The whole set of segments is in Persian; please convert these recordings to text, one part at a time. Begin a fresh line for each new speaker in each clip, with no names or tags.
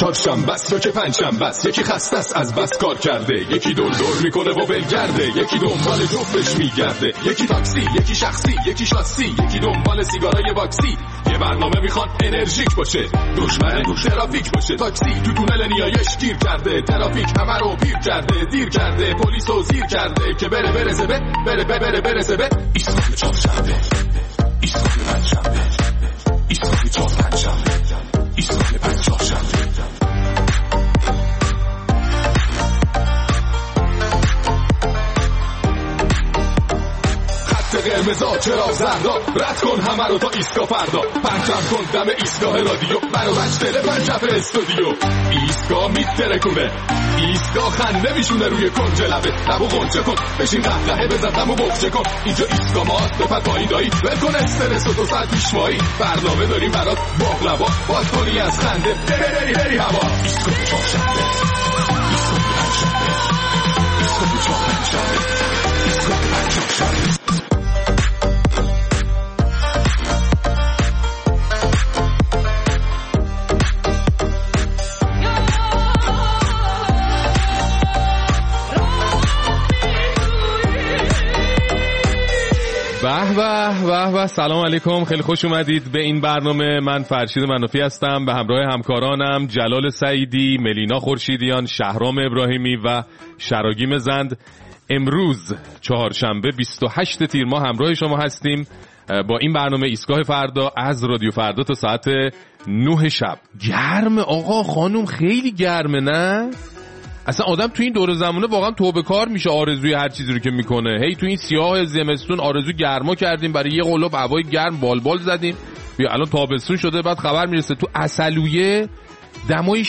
چهارشنبه است یا که پنجشنبه است، یکی خسته است از بس کار کرده، یکی دور میکنه و ولگرده، یکی دنبال جفتش میگرده، یکی تاکسی، یکی شخصی، یکی شاسی، یکی دنبال سیگارای باکسی. یه برنامه میخوان انرژیک باشه، دشمن ترافیک باشه. تاکسی تو تونل نیایش گیر کرده، ترافیک همه رو پیر کرده، دیر کرده، پلیسو زیر کرده که برسه به ایستگاه چهارشنبه، ایستگاه پنجشنبه، ایستگاه چهارشنبه، ایستگاه پنجشنبه. قرمزا چرا زردا، رد کن همه رو تا ایستگاه فردا، پرچم کن دم ایستگاه رادیو، برو بچتله پنجف استودیو. ایستگاه میترکونه، ایستگاه خنده میشونه روی کنج لبو غنچه کن، بشین قهقهه بزن دمو بغچه کن. اینجا ایستگاه ماست، بپر پایین دایی، ول کن استرس و 2 ساعت پیشوایی، برنامه داریم برات باقلوا، باز کنی از خنده بری هوا. ایستگاه چهارشنبه، ایستگاه پنجشنبه، ایستگاه چهارشنبه، ایستگاه پنجشنبه.
به سلام علیکم، خیلی خوش اومدید به این برنامه. من فرشید منافی هستم به همراه همکارانم جلال سعیدی، ملینا خورشیدیان، شهرام ابراهیمی و شراگیم زند. امروز چهارشنبه 28 تیر ماه همراه شما هستیم با این برنامه ایستگاه فردا از رادیو فردا تا ساعت 9 شب. گرم آقا خانوم، خیلی گرمه نه؟ اصلا آدم تو این دور زمانه واقعا توبه کار میشه آرزوی هر چیزی رو که میکنه. هی تو این سیاه زمستون آرزو گرما کردیم، برای یه قلاب هوای گرم بالبال زدیم، بیا الان تابستون شده، بعد خبر میرسه تو عسلویه دمای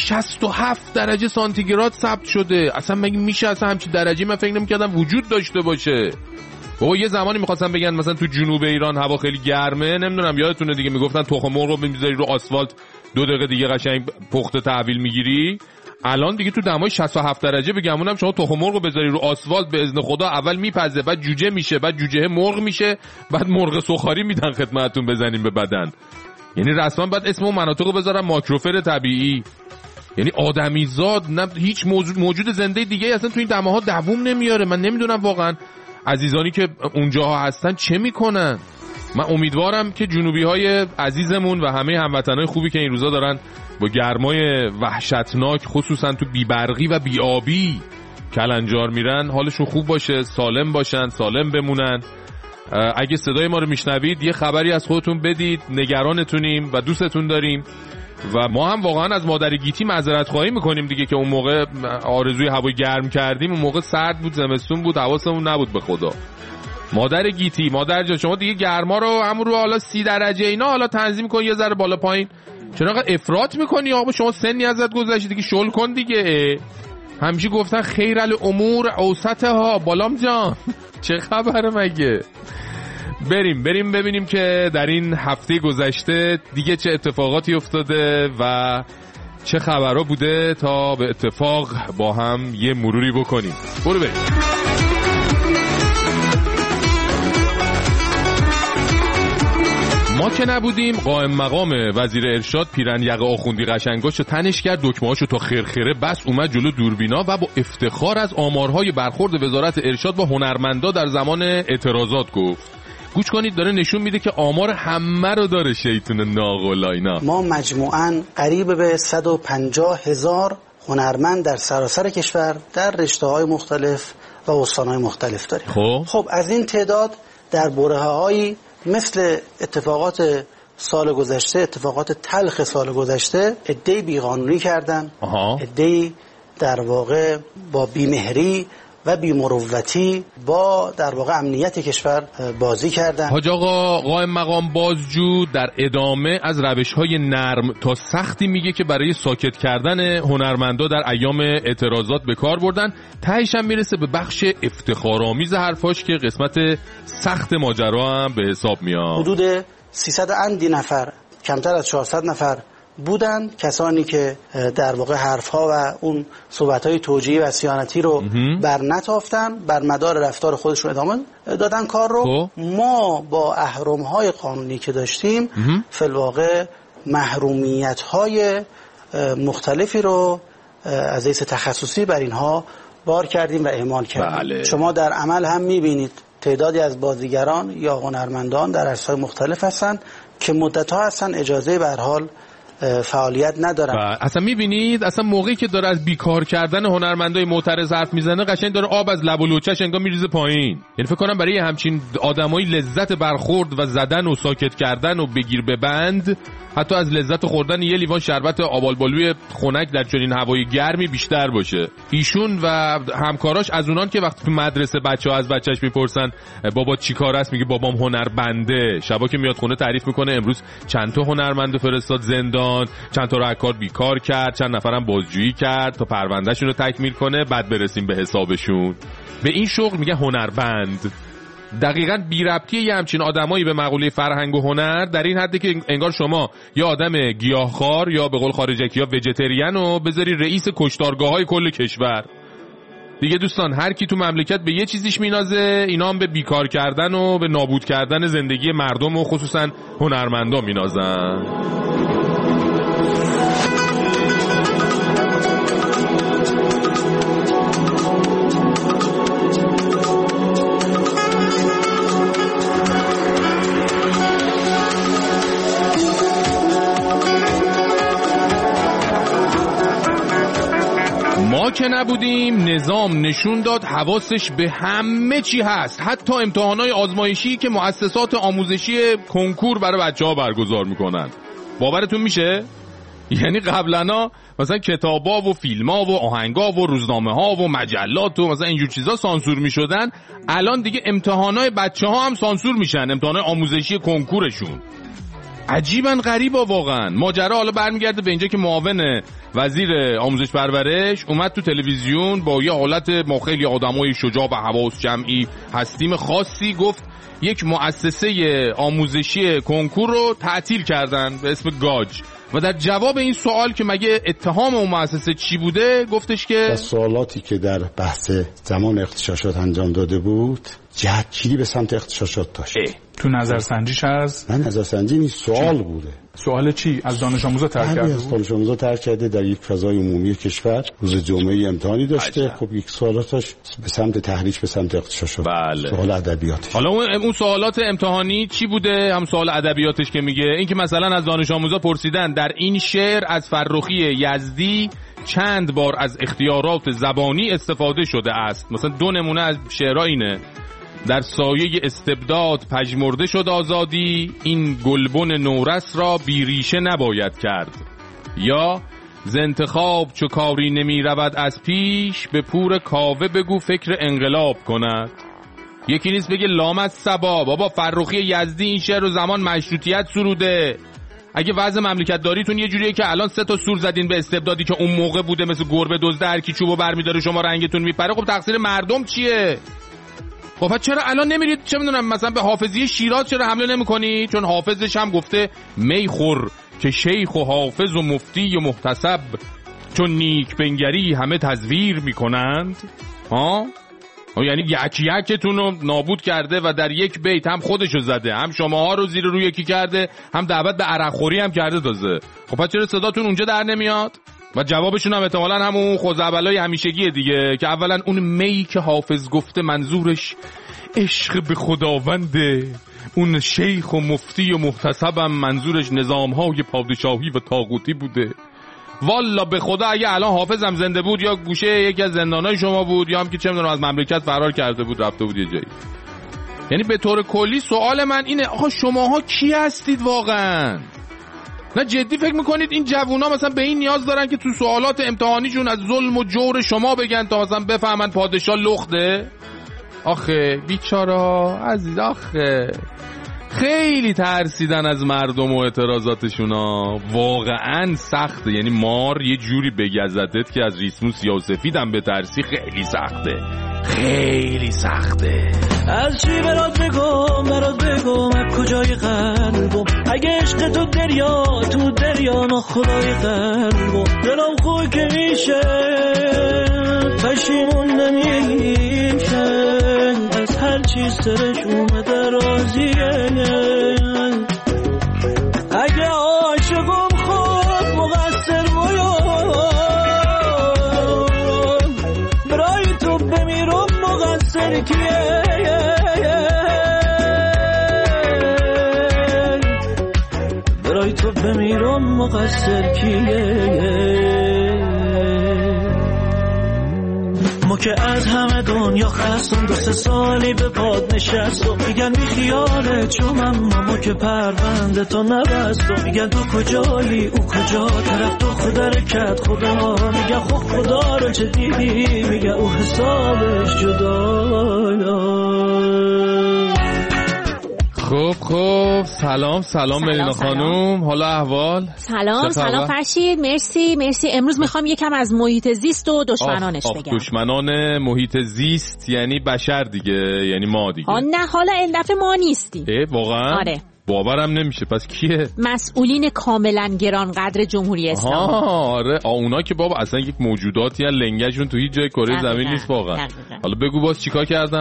67 درجه سانتیگراد ثبت شده. اصلا مگه میشه اصلا همچین درجه؟ من فکر نمی‌کردم وجود داشته باشه. بابا یه زمانی می‌خواستم بگن مثلا تو جنوب ایران هوا خیلی گرمه، نمیدونم یادتونه دیگه، میگفتن تخم مرغ رو میذاری رو آسفالت 2 دقیقه دیگه قشنگ پخته تحویل میگیری. الان دیگه تو دمای 67 درجه بگمونم شما تخم مرغ رو بذاری رو آسفالت به اذن خدا اول میپزه، بعد جوجه میشه، بعد جوجه مرغ میشه، بعد مرغ سوخاری میدن خدمتتون بزنیم به بدن. یعنی رسما بعد اسم اون مناطق رو بذارم ماکروفر طبیعی. یعنی آدمیزاد نه هیچ موجود زنده دیگه اصلا تو این دماها دووم نمیاره. من نمیدونم واقعا عزیزانی که اونجاها هستن چه میکنن. من امیدوارم که جنوبی های عزیزمون و همه هموطنای خوبی که این روزا دارن با گرمای وحشتناک خصوصا تو بیبرقی و بیابی کلنجار میرن حالشون خوب باشه، سالم باشن، سالم بمونن. اگه صدای ما رو میشنوید یه خبری از خودتون بدید، نگرانتونیم و دوستتون داریم و ما هم واقعا از مادر گیتی معذرت خواهی میکنیم دیگه که اون موقع آرزوی هوای گرم کردیم، اون موقع سرد بود، زمستون بود، حواسمون نبود به خدا. مادر گیتی، مادر جان شما دیگه گرما رو همون رو حالا 30 درجه اینا حالا تنظیم کن یه ذره بالا پایین. چرا انقدر افراط میکنی آقا؟ شما سنی ازت گذشته دیگه، شل کن دیگه. همیشه گفتن خیر الامور اوسطها. بالام جان چه خبره مگه؟ بریم ببینیم که در این هفته گذشته دیگه چه اتفاقاتی افتاده و چه خبرها بوده تا به اتفاق با هم یه مروری بکنیم. برو بریم. ما که نبودیم قائم مقام وزیر ارشاد پیرن یقه آخوندی قشنگاشو تنش کرد، دکمه‌هاشو تا خرخره بس اومد جلو دوربینا و با افتخار از آمارهای برخورد وزارت ارشاد با هنرمندا در زمان اعتراضات گفت. گوش کنید، داره نشون میده که آمار همه رو داره شیطون ناقلا اینا.
ما مجموعاً قریب به 150,000 هنرمند در سراسر کشور در رشته‌های مختلف و استان‌های مختلف داریم. خب از این تعداد در برهه‌هایی مثل اتفاقات سال گذشته، اتفاقات تلخ سال گذشته، عده‌ای بیقانونی کردن، عده‌ای در واقع با بیمهری و بیمروتی با در واقع امنیت کشور بازی کردن.
حاج آقا قائم مقام بازجو در ادامه از روش‌های نرم تا سختی میگه که برای ساکت کردن هنرمندا در ایام اعتراضات به کار بردن. تهش هم میرسه به بخش افتخارآمیز حرفاش که قسمت سخت ماجرا هم به حساب میاد.
حدود 300 اندی نفر، کمتر از 400 نفر بودن کسانی که در واقع حرفها و اون صحبت‌های توجیهی و صیانتی رو بر نتافتن، بر مدار رفتار خودشون ادامه دادن کار رو. ما با اهرم‌های قانونی که داشتیم فی الواقع محرومیت‌های مختلفی رو از حیث تخصصی بر اینها بار کردیم و اعمال کردیم.
بله.
شما در عمل هم می‌بینید تعدادی از بازیگران یا هنرمندان در عرصه‌های مختلف هستند که مدت‌ها هستن اجازه به هر حال فعالیت ندارن.
اصلا میبینید اصلا موقعی که داره از بیکار کردن هنرمندای معترض حرف میزنه قشنگ داره آب از لب و لوچش انگار میریزه پایین. یعنی فکر کنم برای همچین آدمایی لذت برخورد و زدن و ساکت کردن و بگیر ببند حتی از لذت خوردن یه لیوان شربت آبالبالوی خنک در چنین هوای گرمی بیشتر باشه. ایشون و همکاراش از اونان که وقتی تو مدرسه بچه‌ها از بچه‌اش میپرسن بابا چیکار است میگه بابام هنربنده. شبا که میاد خونه تعریف میکنه امروز چند تا هنرمند فرستاد زندان، چند تا رو از کار بیکار کرد، چند نفرم بازجویی کرد تا پروندهشون رو تکمیل کنه بعد برسیم به حسابشون. به این شغل میگه هنربند. دقیقاً بی ربطی یه همچین آدمایی به مقوله فرهنگ و هنر در این حده که انگار شما یا آدم گیاهخوار یا به قول خارجکی ها ویجیتریان رو بذاری رئیس کشتارگاه‌های کل کشور. دیگه دوستان هر کی تو مملکت به یه چیزیش مینازه، اینا هم به بیکار کردن و به نابود کردن زندگی مردم و خصوصاً هنرمندان مینازن. ما که نبودیم نظام نشون داد حواسش به همه چی هست، حتی امتحانات آزمایشی که مؤسسات آموزشی کنکور برای بچه‌ها برگزار میکنن. باورتون میشه؟ یعنی قبلا مثلا کتابا و فیلم‌ها و آهنگا و روزنامه‌ها و مجلات و مثلا اینجور چیزا سانسور میشدن، الان دیگه امتحانات بچه‌ها هم سانسور میشن، امتحانات آموزشی کنکورشون. عجیبا غریبا واقعا. ماجرا حالا برمیگرده به اینجا که معاون وزیر آموزش پرورش اومد تو تلویزیون با یه حالت ما خیلی آدمای شجاع و حواس جمعی هستیم خاصی گفت یک مؤسسه آموزشی کنکور رو تعطیل کردن به اسم گاج و در جواب این سوال که مگه اتهام اون مؤسسه چی بوده گفتش که
سوالاتی که در بحث زمان اغتشاشات انجام داده بود جهتگیری به سمت اغتشاشات داشت.
تو نظرسنجیش از
من نظرسنجی نیست، سوال بوده.
سوال چی؟ از دانش آموزا ترک کرده بود؟
از دانش آموزا ترک کرده در یک فضای عمومی کشور روز جمعه امتحانی داشته. خب یک سوالاتش به سمت تحریش به سمت اغتشاشات.
بله.
سوال ادبیاتش.
حالا اون سوالات امتحانی چی بوده؟ هم سوال ادبیاتش که میگه این که مثلا از دانش آموزا پرسیدن در این شعر از فرخی یزدی چند بار از اختیارات زبانی استفاده شده است. مثلا دو نمونه از شعرها اینه: در سایه استبداد پژمرده شد آزادی، این گلبن نورس را بیریشه نباید کرد. یا ز انتخاب چو کاری نمی رود از پیش، به پور کاوه بگو فکر انقلاب کند. یکی نیست بگه لامت صبا بابا فرخی یزدی این شعر و زمان مشروطیت سروده. اگه وضع مملکت داریتون یه جوریه که الان 3 تا سور زدین به استبدادی که اون موقع بوده مثل گربه دزده هر کی چوبو برمی‌داره شما رنگتون میپره، خب تقصیر مردم چیه؟ خب چرا الان نمیرید چه میدونم مثلا به حافظی شیراز چرا حمله نمیکنی؟ چون حافظش هم گفته میخور که شیخ و حافظ و مفتی و محتسب چون نیک بنگری همه تزویر میکنند. یعنی یکتون رو نابود کرده و در یک بیت هم خودشو زده، هم شماها رو زیر روی یکی کرده، هم دعوت به عرقخوری هم کرده تازه. خب چرا صداتون اونجا در نمیاد؟ و جوابشون هم احتمالاً همون خزعبلای همیشگیه دیگه که اولا اون می که حافظ گفته منظورش عشق به خداونده، اون شیخ و مفتی و محتسبم منظورش نظامهای پادشاهی و طاغوتی بوده. والا به خدا اگه الان حافظ هم زنده بود یا گوشه یکی از زندانای شما بود یا هم که چه میدونم از مملکت فرار کرده بود رفته بود یه جایی. یعنی به طور کلی سوال من اینه آقا شماها کی هستید واقعا؟ نه جدی فکر میکنید این جوونا مثلا به این نیاز دارن که تو سوالات امتحانیشون از ظلم و جور شما بگن تا مثلا بفهمن پادشاه لخته؟ آخه بیچارا عزیز، آخه خیلی ترسیدن از مردم و اعتراضاتشونا. واقعا سخته. یعنی مار یه جوری بگزدت که از ریسموس یا سفیدم به ترسی خیلی سخته، خیلی سخته.
از چی برات بگم از کجای قلبم، اگه عشق تو دریا ما خدای قلبم. دلم خوی که میشه پشیمون نمیشه، از هر چیز سرش اومده راضیه. اگه عاشقم خود مقصر باید مقصر کیه برای تو بمیرم مقصر کیه ما که از همه دنیا خستم 2-3 سالی به پاد نشستم میگن بی خیاله چون ما که پرونده تو نبستم میگن تو کجایی او کجا طرف تو خدا رکت خدا میگن خب خدا رو چه دیدی میگن او حسابش جدا.
خب سلام ملینا خانوم، حالا احوال؟
سلام فرشید، مرسی. امروز میخوام یکم از محیط زیست و دشمنانش بگم.
دشمنان محیط زیست یعنی بشر دیگه، یعنی ما دیگه.
نه حالا این دفعه ما نیستیم.
واقعا؟
آره.
باورم نمیشه. پس کیه؟ مسئولین
کاملا گرانقدر جمهوری اسلامی.
آره اونا که بابا اصلا یک موجوداتی هستن، لنگشون تو هیچ جای کره زمین نیست واقعا. حالا بگو باز چیکار کردن؟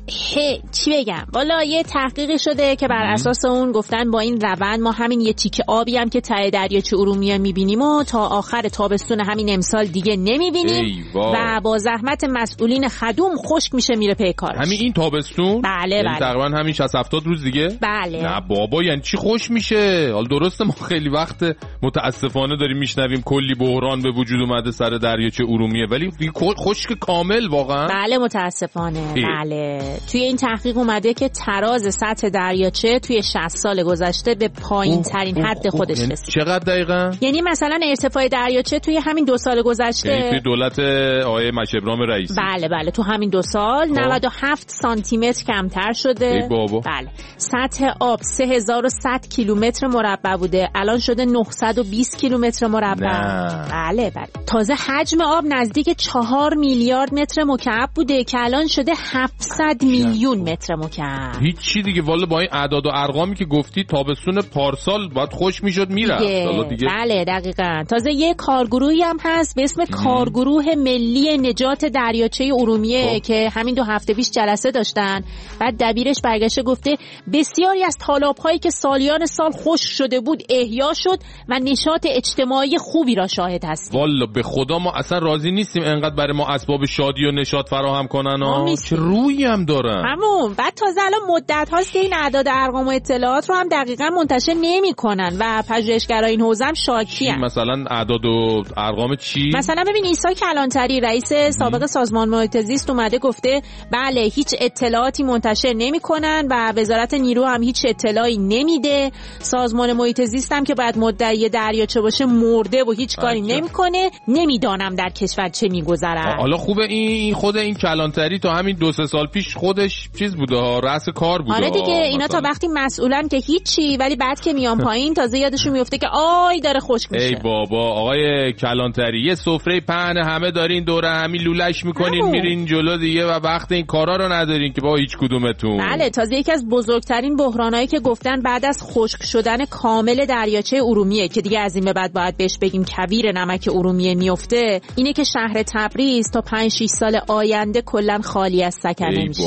چی بگم؟ والا یه تحقیقی شده که بر اساس اون گفتن با این روند ما همین یه تیکه آبی هم که ته دریاچه ارومیه میبینیم و تا آخر تابستون همین امسال دیگه نمیبینیم و با زحمت مسئولین خدوم خشک میشه میره پی کارش.
همین این تابستون؟
بله.
تقریبا همین 60-70 روز دیگه؟
بله.
نه بابا یعنی چی خوش میشه؟ حالا درسته ما خیلی وقت متاسفانه داریم میشنویم کلی بحران به وجود اومده سر دریاچه ارومیه، ولی خشک کامل واقعا؟
بله متاسفانه. بله توی این تحقیق اومده که تراز سطح دریاچه توی 60 سال گذشته به پایین ترین حد خودش رسید.
چقدر دقیقاً؟
یعنی مثلا ارتفاع دریاچه توی همین 2 سال گذشته
توی دولت آقای مشهبرام رئیسی
بله تو همین 2 سال 97 سانتی متر کمتر شده.
ای بابا.
بله سطح آب 3100 کیلومتر مربع بوده، الان شده 920 کیلومتر مربع. بله تازه حجم آب نزدیک 4 میلیارد متر مکعب بوده که الان شده 700 میلیون متر مکعب.
هیچ چی دیگه والا با این اعداد و ارقامی که گفتی تابستون پارسال باید خوش میشد میرفت دیگه.
بله دقیقاً. تازه یه کارگروهی هم هست به اسم کارگروه ملی نجات دریاچه ارومیه که همین 2 هفته پیش جلسه داشتن، بعد دبیرش برگشته گفته بسیاری از تالاب‌هایی که سالیان سال خشک شده بود احیا شد و نشاط اجتماعی خوبی را شاهد هستیم.
والا به خدا ما اصلا راضی نیستیم انقدر برای ما اسباب شادی و نشاط فراهم کنن. چه رویی هم دارن.
همون بعد تازه الان مدت هاست که این اعداد ارقام و اطلاعات رو هم دقیقاً منتشر نمی‌کنن و پژوهشگرای این حوزه هم شاکی‌ان.
مثلا اعداد و ارقام چی؟
مثلا ببین عیسی کلانتری رئیس سابق سازمان محیط زیست اومده گفته بله هیچ اطلاعاتی منتشر نمی‌کنن و وزارت نیرو هم هیچ اطلاعی نمیده. سازمان محیط زیست هم که باید مدعی دریاچه باشه مرده و هیچ کاری نمیکنه. نمیدانم در کشور چه میگذره.
حالا خوبه این خود این کلانتری تا همین 2-3 سال پیش خودش چیز بوده ها، رأس کار بوده.
آره دیگه اینا تا وقتی مسئولن که هیچی، ولی بعد که میان پایین تازه یادشون میفته که آی داره خشک میشه.
ای بابا آقای کلانتری یه سفره پهن همه دارین دوره همین لولش میکنین میرین جلو دیگه و وقت این کارا رو ندارین که با هیچ کدومتون.
بله تازه یکی از بزرگترین بحرانایی که گفتن بعد از خشک شدن کامل دریاچه ارومیه که دیگه از این به بعد باید بهش بگیم کویر نمک ارومیه میفته، اینه که شهر تبریز تا 5-6 سال آینده کلا خالی از سکنه میشه.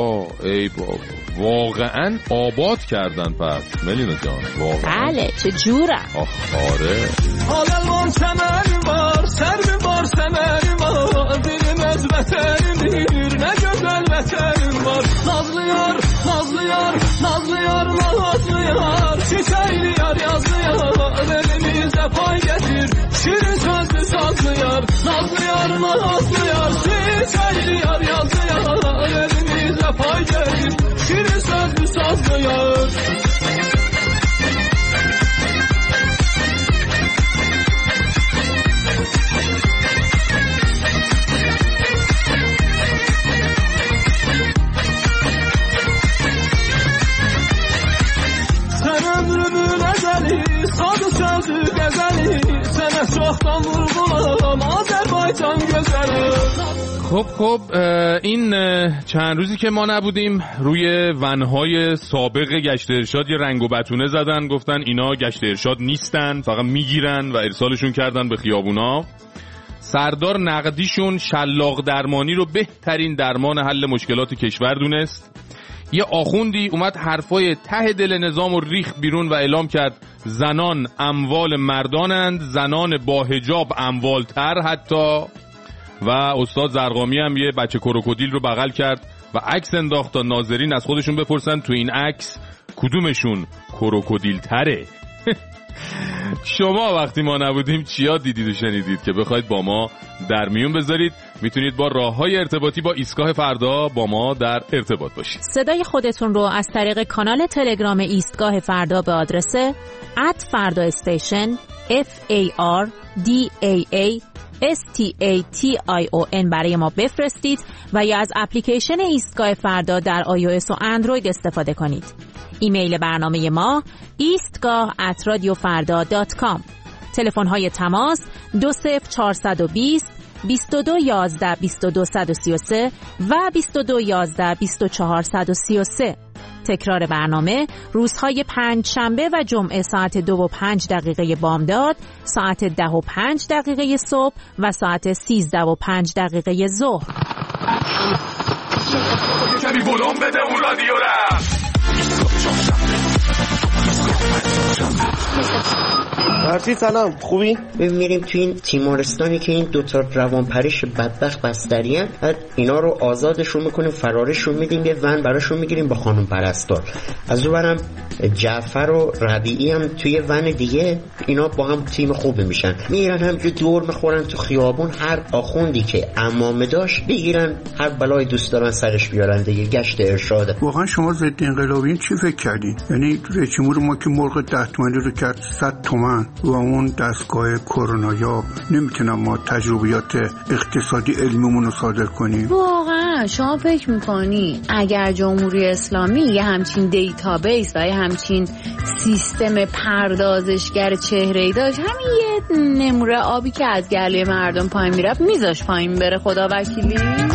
ای بابا واقعا آباد کردن پس ملینا جان واقعا.
بله چه جورم.
آره
حالا سمر بار سر بار سمر بار دلم از وطن میر نگذل وطن بار نازlı yar çiçeğli yar yazlı yar elimize pay getir şirin sözlü sazlı yar nazlı yar çiçeğli yar yazlı yar elimize pay getir şirin sözlü sazlı yar.
خب این چند روزی که ما نبودیم روی ونهای سابق گشت ارشاد یه رنگ و بتونه زدن، گفتن اینا گشت ارشاد نیستن فقط میگیرن و ارسالشون کردن به خیابونا. سردار نقدیشون شلاق درمانی رو بهترین درمان حل مشکلات کشور دونست. یه آخوندی اومد حرفای ته دل نظام و ریخ بیرون و اعلام کرد زنان اموال مردانند، زنان با حجاب اموالتر حتی. و استاد زرقامی هم یه بچه کروکودیل رو بغل کرد و عکس انداخت تا ناظرین از خودشون بپرسن تو این عکس کدومشون کروکودیل تره. شما وقتی ما نبودیم چیا دیدید و شنیدید که بخواید با ما در میون بذارید؟ میتونید با راه‌های ارتباطی با ایستگاه فردا با ما در ارتباط باشید.
صدای خودتون رو از طریق کانال تلگرام ایستگاه فردا به آدرس @fardaStation FARDAASTATION برای ما بفرستید و یا از اپلیکیشن ایستگاه فردا در iOS و اندروید استفاده کنید. ایمیل برنامه ما eastgah@radiofarda.com. تلفن‌های تماس 20420 2211 2233 و 2211 2433. تکرار برنامه روزهای پنجشنبه و جمعه ساعت 2:05 بامداد، ساعت 10:05 صبح و ساعت 13:05 ظهر.
کمی ولوم بده اون رادیو را.
مرسی، سلام، خوبی؟ میریم تو این تیمارستانی که این دوتا روانپریش بدبخت بستریان، بعد اینا رو آزادشون میکنیم، فرارشون میدیم، یه ون براشون میگیریم با خانم پرستار. از اون برم جعفر و ربیعی هم توی ون دیگه، اینا با هم تیم خوبی میشن، میرن همجور دور میخورن تو خیابون، هر آخوندی که عمامه داشت بگیرن، هر بلای دوست دارن سرش بیارن دیگه. گشت ارشاده.
واقعا شما ضد انقلابیین چی فکر کردین؟ یعنی رژیم ما که مرغ 10 تومانی رو کرد 100 تومن و اون دستگاه کرونا یاب، نمیتونم ما تجربیات اقتصادی علمیمون رو صادر کنیم؟
واقعا شما فکر میکنی اگر جمهوری اسلامی یه همچین دیتابیس و یه همچین سیستم پردازشگر چهره‌ای داشت، همین یه نمره آبی که از گلوی مردم پایین میرفت میذاش پایین بره؟ خدا وکیلی.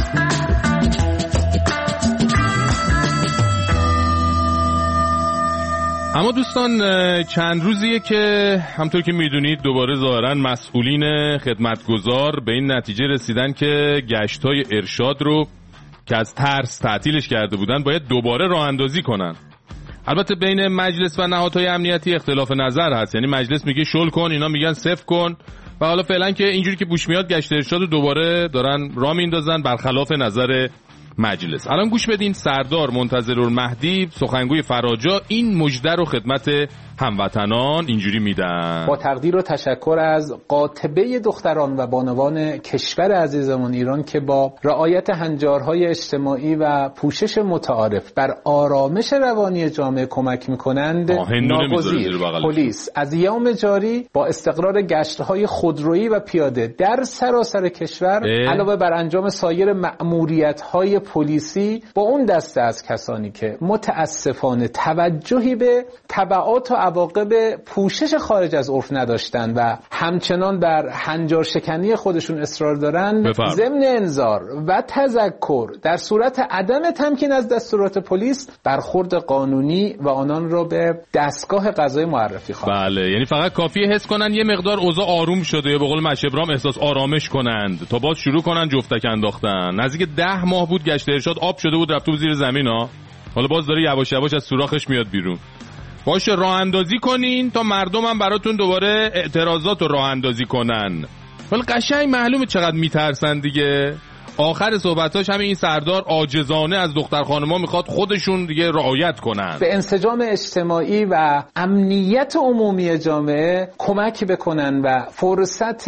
اما دوستان چند روزیه که همطور که میدونید دوباره ظاهراً مسئولین خدمتگزار به این نتیجه رسیدن که گشت‌های ارشاد رو که از ترس تعطیلش کرده بودن باید دوباره راه اندازی کنن. البته بین مجلس و نهادهای امنیتی اختلاف نظر هست، یعنی مجلس میگه شل کن، اینا میگن صفر کن و حالا فعلا که اینجوری که بوش میاد گشت ارشاد رو دوباره دارن راه میندازن برخلاف نظر مجلس. الان گوش بدین سردار منتظرالمهدی سخنگوی فراجا این مژده رو خدمت هموطنان اینجوری میدن:
با تقدیر و تشکر از قاطبه دختران و بانوان کشور عزیزمون ایران که با رعایت هنجارهای اجتماعی و پوشش متعارف بر آرامش روانی جامعه کمک میکنند، ناگزیر پلیس از یوم جاری با استقرار گشت‌های خودرویی و پیاده در سراسر کشور علاوه بر انجام سایر مأموریت‌های پلیسی با اون دسته از کسانی که متاسفانه توجهی به تبعات و عواقب پوشش خارج از عرف نداشتن و همچنان بر هنجار شکنی خودشون اصرار دارن، ضمن انذار و تذکر در صورت عدم تمکین از دستورات پلیس برخورد قانونی و آنان را به دستگاه قضایی معرفی خواهند.
بله، یعنی فقط کافیه حس کنن یه مقدار اوضاع آروم شده یا به قول مشبرام احساس آرامش کنند تا باز شروع کنن جفتک انداختن. نزدیک 10 ماه بود گشت ارشاد آب شده بود رفته بود زیر زمین ها، حالا باز داره یواش یواش از سوراخش میاد بیرون. باشه راه اندازی کنین تا مردم هم براتون دوباره اعتراضات رو راه اندازی کنن. ولی قشنگ معلومه چقدر میترسن دیگه. آخر صحبتاش همین این سردار عاجزانه از دختر خانم‌ها میخواد خودشون دیگه رعایت کنن،
به انسجام اجتماعی و امنیت عمومی جامعه کمک بکنن و فرصت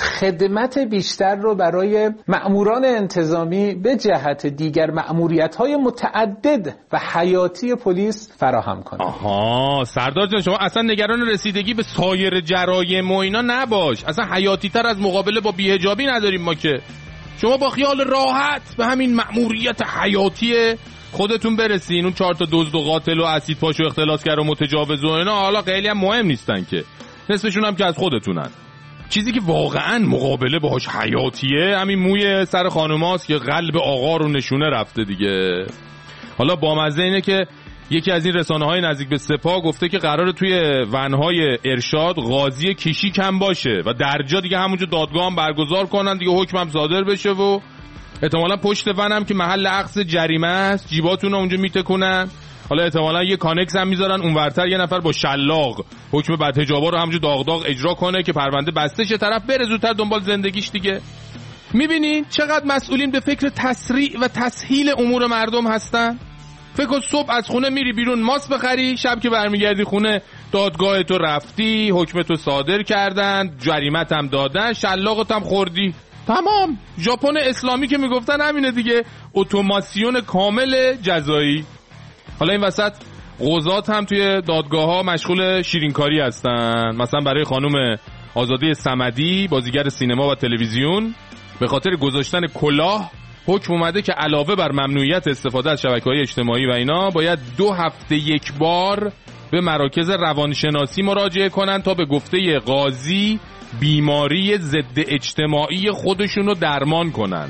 خدمت بیشتر رو برای مأموران انتظامی به جهت دیگر مأموریت‌های متعدد و حیاتی پلیس فراهم کنن.
آها سردار جان، شما اصلا نگران رسیدگی به سایر جرایم و اینا نباش، اصلا حیاتی‌تر از مقابله با بی‌حجابی نداریم ما که. شما با خیال راحت به همین مأموریت حیاتی خودتون برسین. اون 4 تا دزد و قاتل و اسید پاش و اختلاسگر و متجاوز و اینا حالا خیلی هم مهم نیستن که، نصفشون هم که از خودتونن. چیزی که واقعا مقابله باهاش حیاتیه همین موی سر خانوماست که قلب آقا رو نشونه رفته دیگه. حالا بامزه اینه که یکی از این رسانه‌های نزدیک به سپاه گفته که قراره توی ونهای ارشاد قاضی کشی کم باشه و درجا دیگه همونجا دادگاه هم برگزار کنن دیگه، حکم هم صادر بشه و احتمالاً پشت ون هم که محل عقص جریمه است جیباتون رو اونجا میتکنن. حالا احتمالاً یه کانکس هم میذارن اونورتر یه نفر با شلاق حکم بدحجابا رو همونجا داغ داغ اجرا کنه که پرونده بسته شه، طرف بره زودتر دنبال زندگیش دیگه. میبینین چقدر مسئولین به فکر تسریع و تسهیل امور مردم هستن؟ فکر کن صبح از خونه میری بیرون ماست بخری، شب که برمیگردی خونه دادگاه تو رفتی، حکم تو صادر کردن، جریمت هم دادن، شلاقت هم خوردی، تمام. ژاپن اسلامی که میگفتن همینه دیگه، اتوماسیون کامل جزایی. حالا این وسط قضات هم توی دادگاه ها مشغول شیرینکاری هستن. مثلا برای خانم آزاده صمدی بازیگر سینما و تلویزیون به خاطر گذاشتن کلاه حکم اومده که علاوه بر ممنوعیت استفاده از شبکه‌های اجتماعی و اینا باید 2 هفته یک بار به مراکز روانشناسی مراجعه کنن تا به گفته قاضی بیماری ضد اجتماعی خودشونو درمان کنن.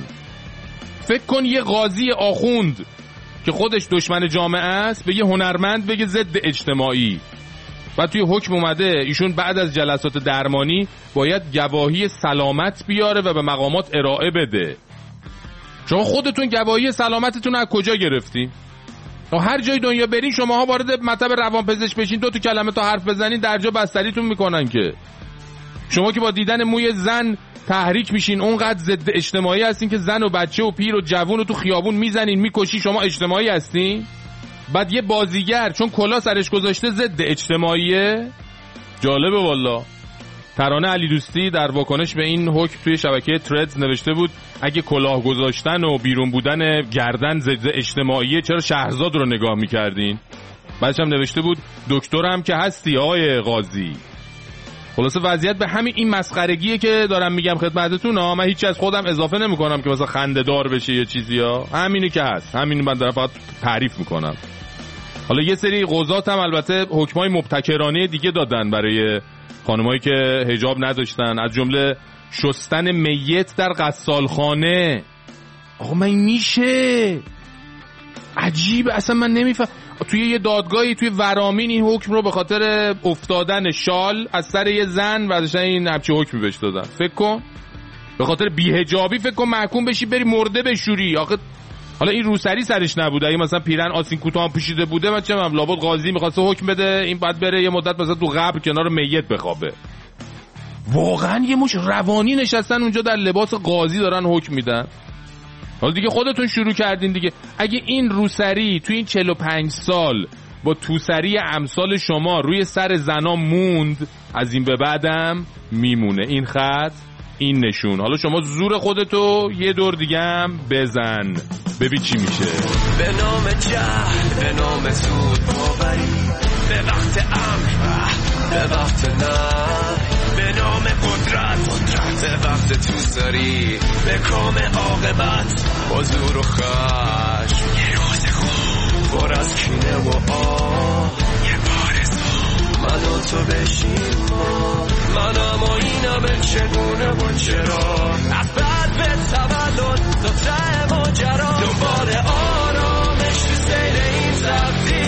فکر کن یه قاضی آخوند که خودش دشمن جامعه است به یه هنرمند بگه ضد اجتماعی. و توی حکم اومده ایشون بعد از جلسات درمانی باید گواهی سلامت بیاره و به مقامات ارائه بده. شما خودتون گواهی سلامتتون از کجا گرفتین؟ هر جای دنیا برین شماها وارد مطب روانپزشک بشین 2 کلمه تا حرف بزنین درجا بستریتون میکنن. که شما که با دیدن موی زن تحریک میشین اونقدر ضد اجتماعی هستین که زن و بچه و پیر و جوون رو تو خیابون میزنین میکشی، شما اجتماعی هستین؟ بعد یه بازیگر چون کلا سرش گذاشته ضد اجتماعیه؟ جالبه والله. ترانه علی دوستی در واکنش به این حکم توی شبکه تردز نوشته بود اگه کلاه گذاشتن و بیرون بودن گردن ضد اجتماعیه چرا شهرزاد رو نگاه میکردین؟ بعدش هم نوشته بود دکترم که هستی آقای قاضی. خلاصه وضعیت به همین این مسخرگیه که دارم میگم خدمتتون ها. من هیچی از خودم اضافه نمیکنم که مثلا خنده دار بشه یه چیزی ها، همینی که هست، همین من دارم فقط تعریف میکنم. حالا یه سری قضات هم البته حکمای مبتکرانه دیگه دادن برای خانمایی که حجاب نداشتن، از جمله شستن میت در غسالخانه. آقا من میشه عجیبه اصلا، من نمیفهم. توی یه دادگاهی توی ورامین این حکم رو به خاطر افتادن شال از سر یه زن و این همچی حکمی بهش دادن. فکر کن به خاطر بی‌حجابی فکر کن محکوم بشی بری مرده بشوری. آخه حالا این روسری سرش نبوده، اگه مثلا پیرن آستین کوتاه پوشیده بوده من چه می‌دونم لابد قاضی می‌خواسته حکم بده این بعد بره یه مدت مثلا تو قبر کنار میت بخوابه. واقعا یه مش روانی نشستن اونجا در لباس قاضی دارن حکم میدن. حالا دیگه خودتون شروع کردین دیگه. اگه این روسری تو این 45 سال با توسری امثال شما روی سر زنا موند، از این به بعدم میمونه این خط، این نشون. حالا شما زور خودتو یه دور دیگه هم بزن ببین چی میشه.
به نام جهل، به نام سود باوری، به وقت امر، به وقت نه، به نام قدرت، به وقت توسری، به کام عاقبت، با زور و خشم، یه روز خوب پر از کینه و آه، یه بارزو من و تو بشیم ما، من اما اینم چگونه و چرا، از بعد به تولد تا ته ماجرا، دنبال آرامش تو سیر این سبزی،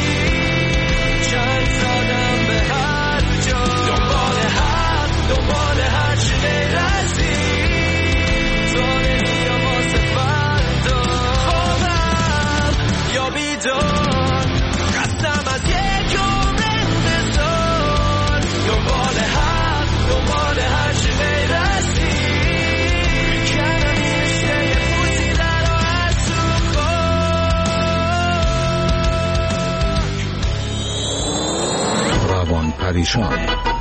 چند زدم به هر جا، دنبال حق، دنبال هر چی غیر از این، زانه یا واسه فردا، خوابم یا بیدار، قسم از یک عمر انتظار، دنبال حق، دنبال هر چی غیر از این، کنم این رشته پوسیدن و از تو خاک.
روان پریشان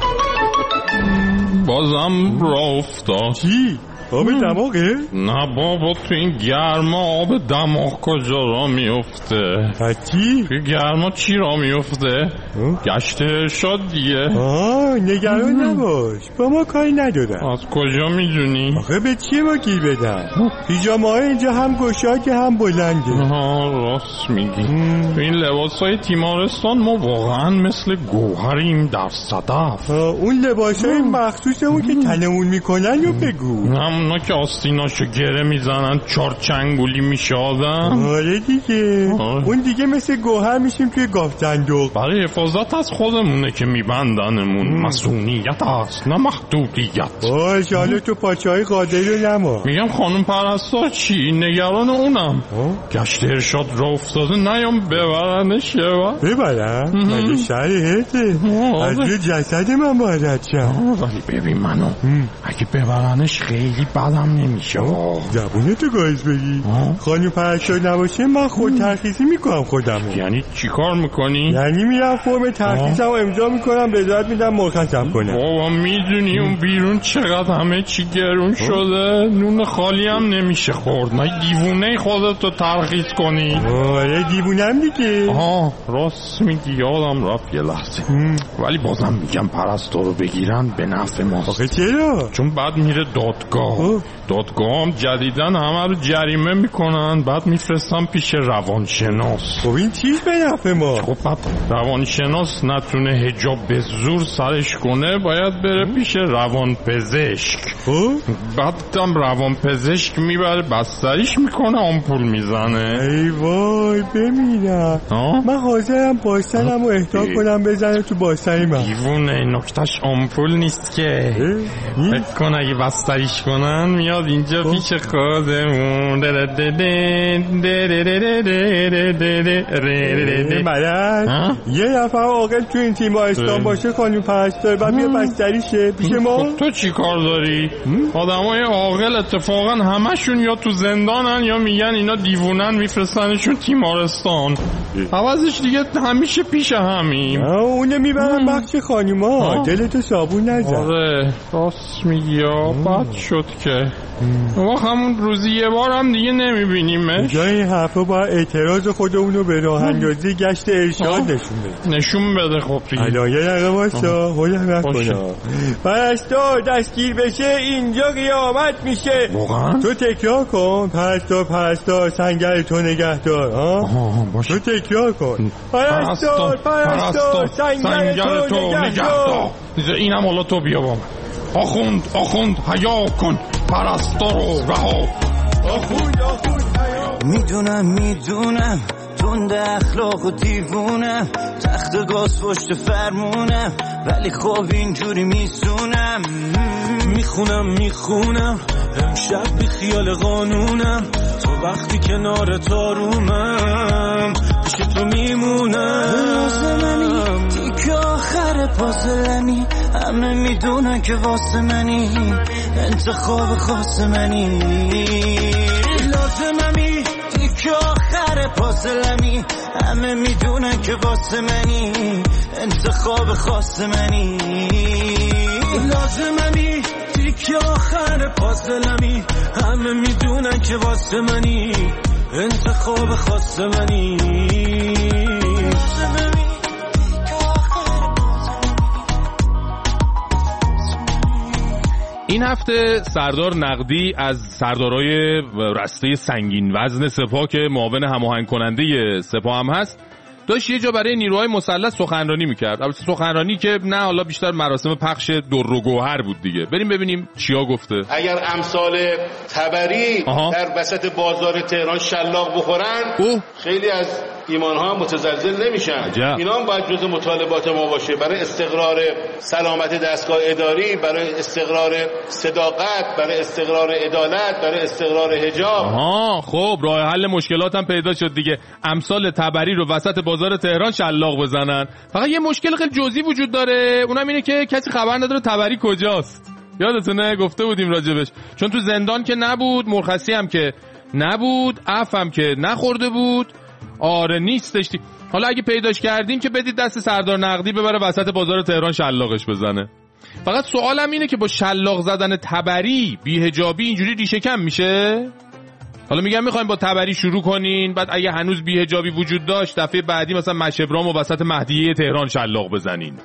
بازم راه افتاد.
چی؟ آب دماغه؟
نه بابا تو این گرما آب دماغ کجا را میفته؟
چی؟
توی گرما چی را میفته؟ گشت ارشاد دیگه.
نگران نباش با ما کاری ندارم.
از کجا میدونی؟
آخه به چی ما گیر بدم؟ پیجامه های اینجا هم گشاده هم بلنده.
راست میگی. تو این لباس های تیمارستان ما واقعا مثل گوهریم در صدف.
اون لباس های مخصوصمون که تنمون میکنن رو بگو.
همونا که آستیناشو گره میزنن 4 چنگولی میشه آدم.
آره دیگه. اون دیگه مثل گوهر میشیم توی گاف صندوق.
برای حفاظت از خودمونه که میبندنمون. مسئولیت است نه محدودیت.
حالا تو پاچه های قادری رو نما.
میگم خانم پرستار چی؟ نگران اونم. گشت ارشاد را افتاده نیام ببرنش یه وقت.
ببرم؟ مگه شهر هرته؟ از یه جسد من باید شم.
ولی ببین منو اگه ببرنش خیلی
ولی بعدم نمیشه.
زبونتو گاز بگی. خانم پرستار نباشه من خود ترخیصی میکنم خودمو.
یعنی چی کار میکنی؟
یعنی میرم فرم ترخیصمو امضا میکنم رضایت میدم مرخصم کنم.
بابا میدونی اون بیرون چقدر همه چی گرون شده، نون خالی هم نمیشه خورد. نه دیوونه خودتو ترخیص کنی.
آره دیوونم دیگه.
راست میگی، یادم رفت یه لحظه. ولی بازم میگم پرستارو بگیرن به نفع ماست.
آخه چرا؟
چون بعد میره دادگاه. دادگاه هم جدیدن همه رو جریمه میکنن، بعد میفرستن پیش روانشناس.
خب این چیز به نفع ما.
خب بعد روانشناس نتونه حجاب به زور سرش کنه، باید بره پیش روانپزشک. بعد هم روانپزشک میبره بستریش میکنه، آمپول میزنه.
ای وای بمیرم. من حاضرم باسنم رو اهدا کنم بزنه تو باسنی من.
دیوونه، نکتش آمپول نیست که. فکر کن اگه بستریش کنن میاد اینجا پیش خودمون.
مدد یه نفر عاقل تو این تیمارستان باشه خانم پرستار بعد یه بستریشه پیش ما.
تو چی کار داری؟ آدمای عاقل اتفاقا همشون یا تو زندانن یا میگن اینا دیوونن میفرستنشون تیمارستان. عوضش دیگه همیشه پیش همیم.
اونه میبرن بخش خانوما. دلتو صابون نزن.
آره راست میگی. بد شد که ما همون روزی یه بار هم دیگه نمیبینیمش.
جای این حرفا باید اعتراض خودمونو به راه اندازی گشت ارشاد
نشون بده. خب
الان یه دقیقه واسا هولم نکنم. پرستار دستگیر بشه اینجا قیامت میشه.
واقعا؟
تو تکرار کن. پرستار سنگر تو نگهدار. تو تکرار کن. پرستار سنگر تو نگهدار.
اینم حالا تو بیا با آخوند حیا کن، پرستارو رها.
آخوند حیا. میدونم تنده اخلاق و دیوونم، تخت گاز پشت فرمونم، ولی خب اینجوری میسونم. میخونم امشب بی خیال قانونم، تو وقتی کنار تارومم پیش تو میمونم. لازممی تیک آخر پازلمی، همه میدونن که واسه منی انتخاب خاص منی. لازممی تیک آخر پازلمی، همه میدونن که واسه منی انتخاب خاص منی. لازممی تیک آخر پازلمی، همه میدونن که واسه منی انتخاب خاص منی.
این هفته سردار نقدی از سردارای رسته سنگین وزن سپاه که معاون هماهنگ کننده سپاه هم هست داشت یه جا برای نیروهای مسلح سخنرانی میکرد. البته سخنرانی که نه حالا بیشتر مراسم پخش در و گوهر بود دیگه. بریم ببینیم چیا گفته.
اگر امثال تبری در وسط بازار تهران شلاق بخورن خیلی از ایمان‌ها متزلزل نمیشن. اینا هم باید جزء مطالبات ما باشه برای استقرار سلامت دستگاه اداری، برای استقرار صداقت، برای استقرار عدالت، برای استقرار حجاب.
خب راه حل مشکلات هم پیدا شد دیگه. امثال تبری رو وسط بازار تهران شلاق بزنن. فقط یه مشکل خیلی جزئی وجود داره، اونم اینه که کسی خبر نداره تبری کجاست. یادتونه گفته بودیم راجبش، چون تو زندان که نبود، مرخصی هم که نبود، عفو هم که نخورده بود. آره نیستش. حالا اگه پیداش کردیم که بدید دست سردار نقدی ببره وسط بازار تهران شلاقش بزنه. فقط سوالم اینه که با شلاق زدن تبری بی‌حجابی اینجوری ریشه کم میشه؟ حالا میگم میخوایم با تبری شروع کنین، بعد اگه هنوز بی‌حجابی وجود داشت دفعه بعدی مثلا مشبرام و وسط مهدیه تهران شلاق بزنین.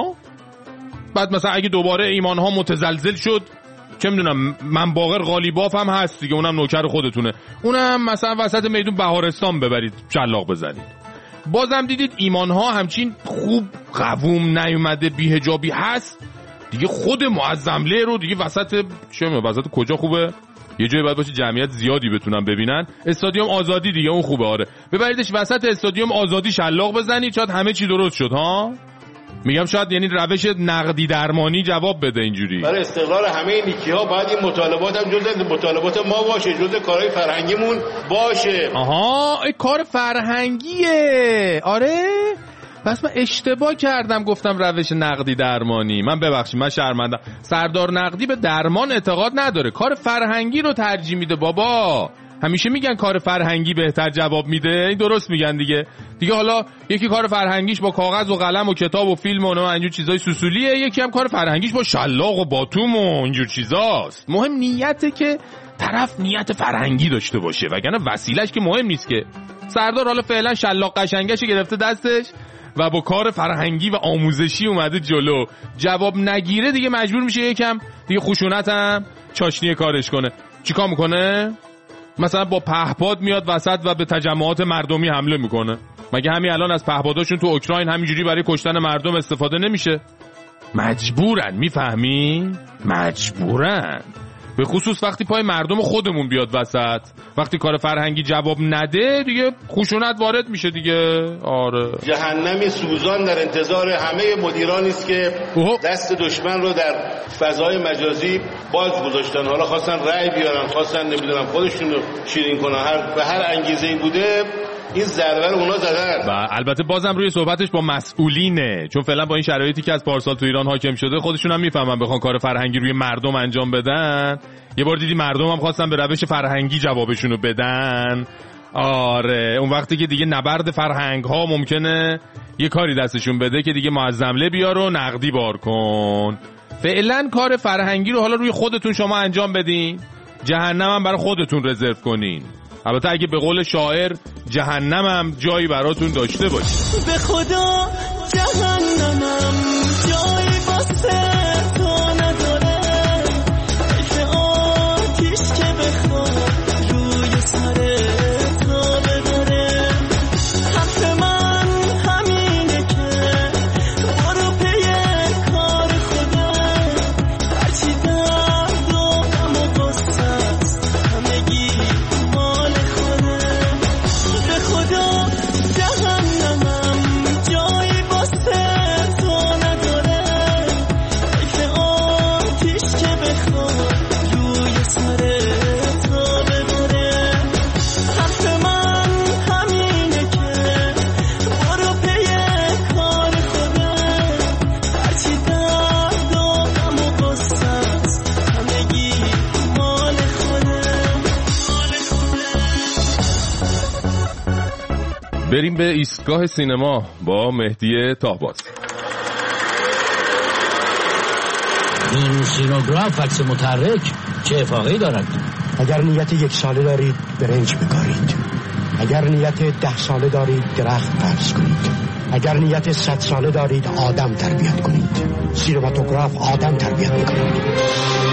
بعد مثلا اگه دوباره ایمانها متزلزل شد، چه میدونم من باقر غالیباف هم هست دیگه، اونم نوکر خودتونه، اونم مثلا وسط میدون بهارستان ببرید شلاق بزنید. بازم دیدید ایمانها همچین خوب قووم نیومده، بی‌حجابی هست دیگه، خود معظمله رو دیگه وسط وسط کجا خوبه؟ یه جایی باید باشه جمعیت زیادی بتونن ببینن. استادیوم آزادی دیگه اون خوبه. آره ببریدش وسط استادیوم آزادی شلاق بزنید، شاید همه چی درست شد. میگم شاید یعنی روش نقدی درمانی جواب بده اینجوری.
برای استقرار همه نیکی‌ها باید این مطالبات هم جزء مطالبات ما باشه، جزء کارهای فرهنگیمون باشه.
این کار فرهنگیه. آره پس من اشتباه کردم گفتم روش نقدی درمانی. من ببخشید، من شرمندم. سردار نقدی به درمان اعتقاد نداره، کار فرهنگی رو ترجیح میده بابا. همیشه میگن کار فرهنگی بهتر جواب میده، این درست میگن دیگه. حالا یکی کار فرهنگیش با کاغذ و قلم و کتاب و فیلم و اینجور چیزای سوسولیه، یکی هم کار فرهنگیش با شلاق و باتوم و اینجور چیزاست. مهم نیته که طرف نیت فرهنگی داشته باشه، وگرنه وسیلهش که مهم نیست که. سردار حالا فعلا شلاق قشنگش گرفته دستش و با کار فرهنگی و آموزشی اومده جلو. جواب نگیره دیگه مجبور میشه یکم دیگه خشونت هم چاشنی کارش کنه. چیکار میکنه؟ مثلا با پهپاد میاد وسط و به تجمعات مردمی حمله میکنه. مگه همین الان از پهپاداشون تو اوکراین همینجوری برای کشتن مردم استفاده نمیشه؟ مجبورن، میفهمی؟ مجبورن، به خصوص وقتی پای مردم خودمون بیاد وسط. وقتی کار فرهنگی جواب نده دیگه خشونت وارد میشه دیگه. آره،
جهنمی سوزان در انتظار همه مدیرانی است که دست دشمن رو در فضای مجازی باز گذاشتن. حالا خواستن رأی بیارن، خواستن نمیدونم خودشون رو شیرین کنن، به هر انگیزه‌ای بوده این ضربه رو اونا زدن.
و البته بازم روی صحبتش با مسئولینه، چون فعلا با این شرایطی که از پارسال تو ایران حاکم شده خودشون هم میفهمن بخوان کار فرهنگی روی مردم انجام بدن. یه بار دیدی مردم هم خواستن به روش فرهنگی جوابشونو بدن. آره، اون وقتی که دیگه نبرد فرهنگ ها ممکنه یه کاری دستشون بده که دیگه معظمله بیار و نقدی بار کن. فعلا کار فرهنگی رو حالا روی خودتون شما انجام بدین، جهنم هم برای خودتون رزرو کنین. البته اگه به قول شاعر جهنم هم جایی براتون داشته باشه.
به خدا جهنمم جایی واسه تو نداره، که آتیش که بخواد روی سر تو ببره. حرف من همینه که برو پی کار خدا، هرچی درد و غم و غصه است همگی مال خوده. به خدا جهنمم جایی واسه تو نداره، که آتیش که بخواد روی سر تو ببره. حرف من همینه که برو پی کار خدا، هرچی درد و غم و غصه است همگی مال خوده.
بریم به ایستگاه سینما با مهدی تاهباز.
این سینوگراف عکس متحرک چه افاقه‌ای دارد؟
اگر نیت 1 ساله دارید برنج بکارید، اگر نیت 10 ساله دارید درخت فرض کنید، اگر نیت 100 ساله دارید آدم تربیت کنید. سینماتوگراف آدم تربیت میکنید.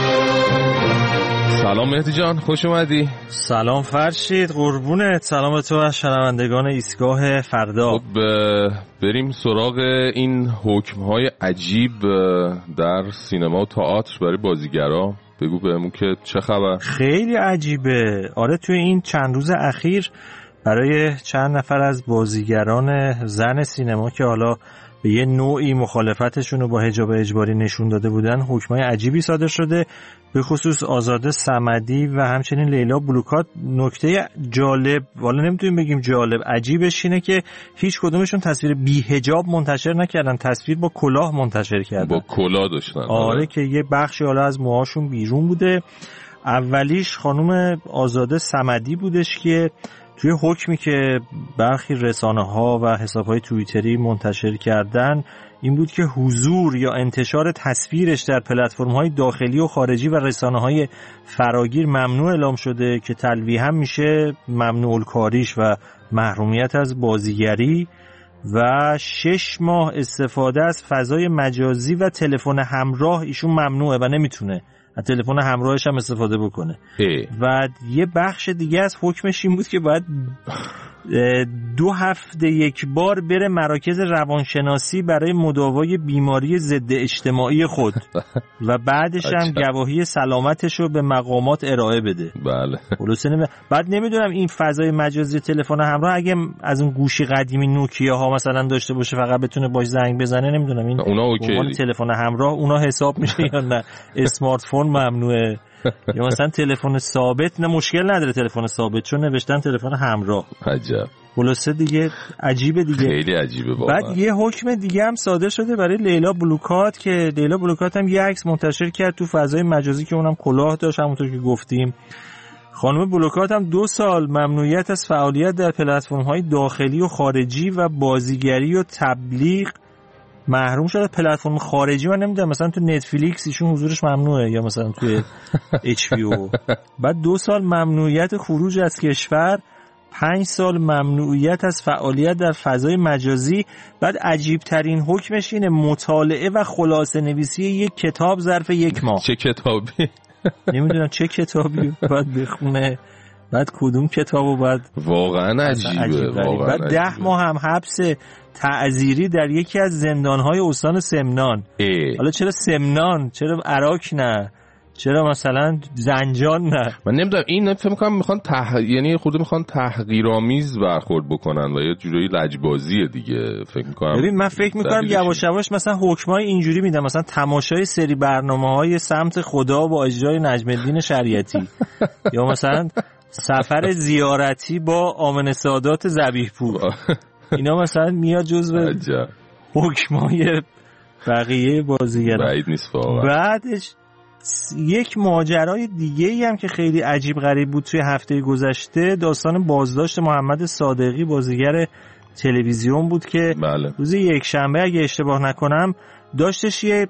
سلام مهدی جان، خوش اومدی.
سلام فرشید، قربونت. سلام تو و شنوندگان ایستگاه فردا.
خب بریم سراغ این حکم‌های عجیب در سینما و تئاتر برای بازیگرا. بگو بهمون که چه خبر.
خیلی عجیبه. آره، توی این چند روز اخیر برای چند نفر از بازیگران زن سینما که حالا به یه نوعی مخالفتشون رو با حجاب اجباری نشون داده بودن، حکمای عجیبی صادر شده، به خصوص آزاده صمدی و همچنین لیلا بلوکات. نکته جالب، والا نمیتونیم بگیم جالب، عجیبش اینه که هیچ کدومشون تصویر بی حجاب منتشر نکردن، تصویر با کلاه منتشر کردن.
با کلاه داشتن.
آره که یه بخشی حالا از موهاشون بیرون بوده. اولیش خانم آزاده صمدی بودش که توی حکمی که برخی رسانه‌ها و حساب‌های توییتری منتشر کردن این بود که حضور یا انتشار تصویرش در پلتفرم‌های داخلی و خارجی و رسانه‌های فراگیر ممنوع اعلام شده که تلویحاً میشه ممنوع الکاریش و محرومیت از بازیگری، و 6 ماه استفاده از فضای مجازی و تلفن همراه ایشون ممنوعه و نمیتونه از تلفن همراهش هم استفاده بکنه. و یه بخش دیگه از حکمش این بود که باید 2 هفته یک بار بره مراکز روانشناسی برای مداوای بیماری ضد اجتماعی خود و بعدش هم گواهی سلامتش رو به مقامات ارائه بده.
بله.
بعد نمیدونم این فضای مجازی تلفن همراه اگه از اون گوشی قدیمی نوکیا ها مثلا داشته باشه فقط بتونه باش زنگ بزنه، نمیدونم این
اونا اوکی
تلفن همراه اونا حساب میشه یا نه. اسمارت فون ممنوعه یا مثلا تلفن ثابت. نه مشکل نداره تلفن ثابت چون نوشتن تلفن همراه.
عجب.
خلاصه دیگه عجیبه دیگه،
خیلی عجیبه واقعا.
بعد یه حکم دیگه هم صادر شده برای لیلا بلوکات که لیلا بلوکات هم یه عکس منتشر کرد تو فضای مجازی که اونم کلاه داشت همونطور که گفتیم. خانم بلوکات هم 2 سال ممنوعیت از فعالیت در پلتفرم‌های داخلی و خارجی و بازیگری و تبلیغ محروم شده. پلتفرم خارجی من نمیدونم مثلا تو نتفلیکس ایشون حضورش ممنوعه یا مثلا تو HBO. بعد 2 سال ممنوعیت خروج از کشور، 5 سال ممنوعیت از فعالیت در فضای مجازی. بعد عجیب ترین حکمش اینه مطالعه و خلاصه نویسی یک کتاب ظرف 1 ماه.
چه کتابی؟
نمیدونم چه کتابی باید بخونه، بعد کدوم کتابو باید.
واقعا عجیبه.
بعد 10 ماه هم حبس تعزیری در یکی از زندان‌های استان سمنان. حالا چرا سمنان؟ چرا عراق نه؟ چرا مثلا زنجان نه؟
من نمیدونم. این فکر می‌کنم میخوان یعنی خود میخوان تحقیرآمیز برخورد بکنن و یه جوری لجبازیه دیگه فکر می‌کنم.
ببین من فکر می‌کنم یواش یواش مثلا حکمای اینجوری میدن، مثلا تماشای سری برنامه‌های سمت خدا با اجرای نجم الدین شریعتی یا مثلا سفر زیارتی با آمنه سادات ذبیح‌پور. اینا مثلا میاد جزو حکمای بقیه بازیگران.
بعید نیست واقعا.
بعدش یک ماجرای دیگه ای هم که خیلی عجیب غریب بود توی هفته گذشته، داستان بازداشت محمد صادقی بازیگر تلویزیون بود که روز یکشنبه اگه اشتباه نکنم داشتش یه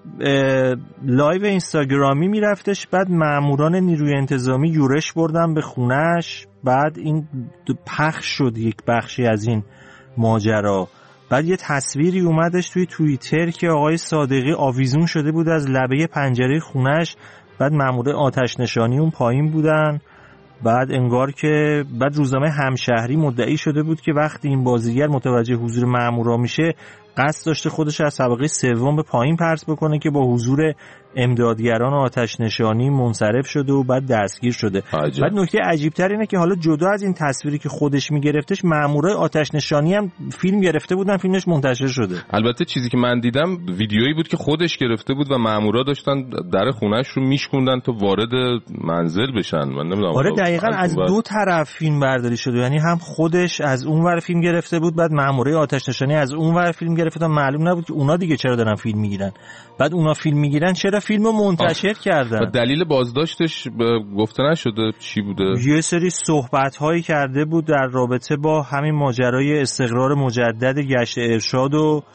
لایو اینستاگرامی میرفتش، بعد ماموران نیروی انتظامی یورش بردن به خونش. بعد این پخش شد یک بخشی از این ماجرا. بعد یه تصویری اومدش توی توییتر که آقای صادقی آویزون شده بود از لبه پنجره خونش، بعد مامور آتش نشانی اون پایین بودن. بعد انگار که بعد روزنامه همشهری مدعی شده بود که وقتی این بازیگر متوجه حضور مامورا میشه قصد داشته خودش از طبقه 3 به پایین پرت بکنه که با حضور امدادگران آتش نشانی منصرف شده و بعد دستگیر شده. بعد نکته عجیب تر اینه که حالا جدا از این تصویری که خودش میگرفتش، مامورای آتش نشانی هم فیلم گرفته بودن، فیلمش منتشر شده.
البته چیزی که من دیدم ویدیویی بود که خودش گرفته بود و مامورا داشتن در خونش رو میشکوندن تا وارد منزل بشن. من نمیدونم.
آره دقیقاً از 2 طرف فیلم برداری شده، یعنی هم خودش از اون ور فیلم گرفته بود، بعد مامورای آتش نشانی از اون ور فیلم گرفتن. معلوم نبود که اونا دیگه چرا دارن فیلم میگیرن. بعد اونا فیلم میگیرن چرا فیلمو منتشر کردن.
دلیل بازداشتش گفته نشده چی بوده؟
یه سری صحبت‌هایی کرده بود در رابطه با همین ماجرای استقرار مجدد گشت ارشاد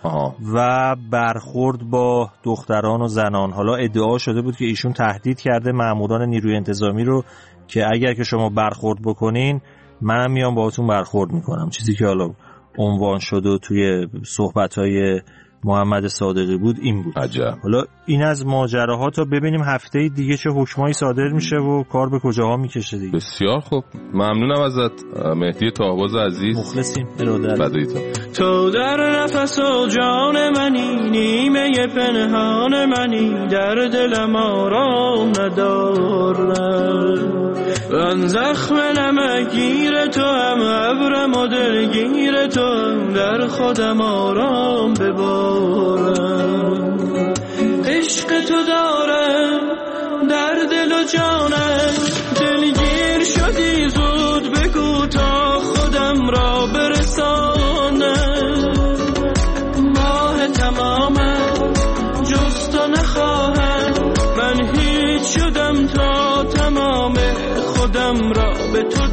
و برخورد با دختران و زنان. حالا ادعا شده بود که ایشون تهدید کرده ماموران نیروی انتظامی رو که اگر که شما برخورد بکنین منم میام باهاتون برخورد میکنم. چیزی که حالا عنوان شده و توی صحبت‌های محمد صادقی بود این بود.
عجب.
حالا این از ماجراها تا ببینیم هفته دیگه چه حکمایی صادر میشه و کار به کجاها میکشه دیگه.
بسیار خوب، ممنونم ازت مهدی طاهباز عزیز.
مخلصیم. ارادت.
تو در نفس و جان منی، نیمه پنهان منی، در دلم آرام ندارم. من زخم نمگیر تو هم، ابرم و دلگیر تو هم، در خودم آرام ببارم. عشق تو دارم در دل و جانم، دلگیر شدی زود بگو تا خودم را برسانم. ماه تمامم جز تو نخواهم، من هیچ شدم تا تمام خودم را به تو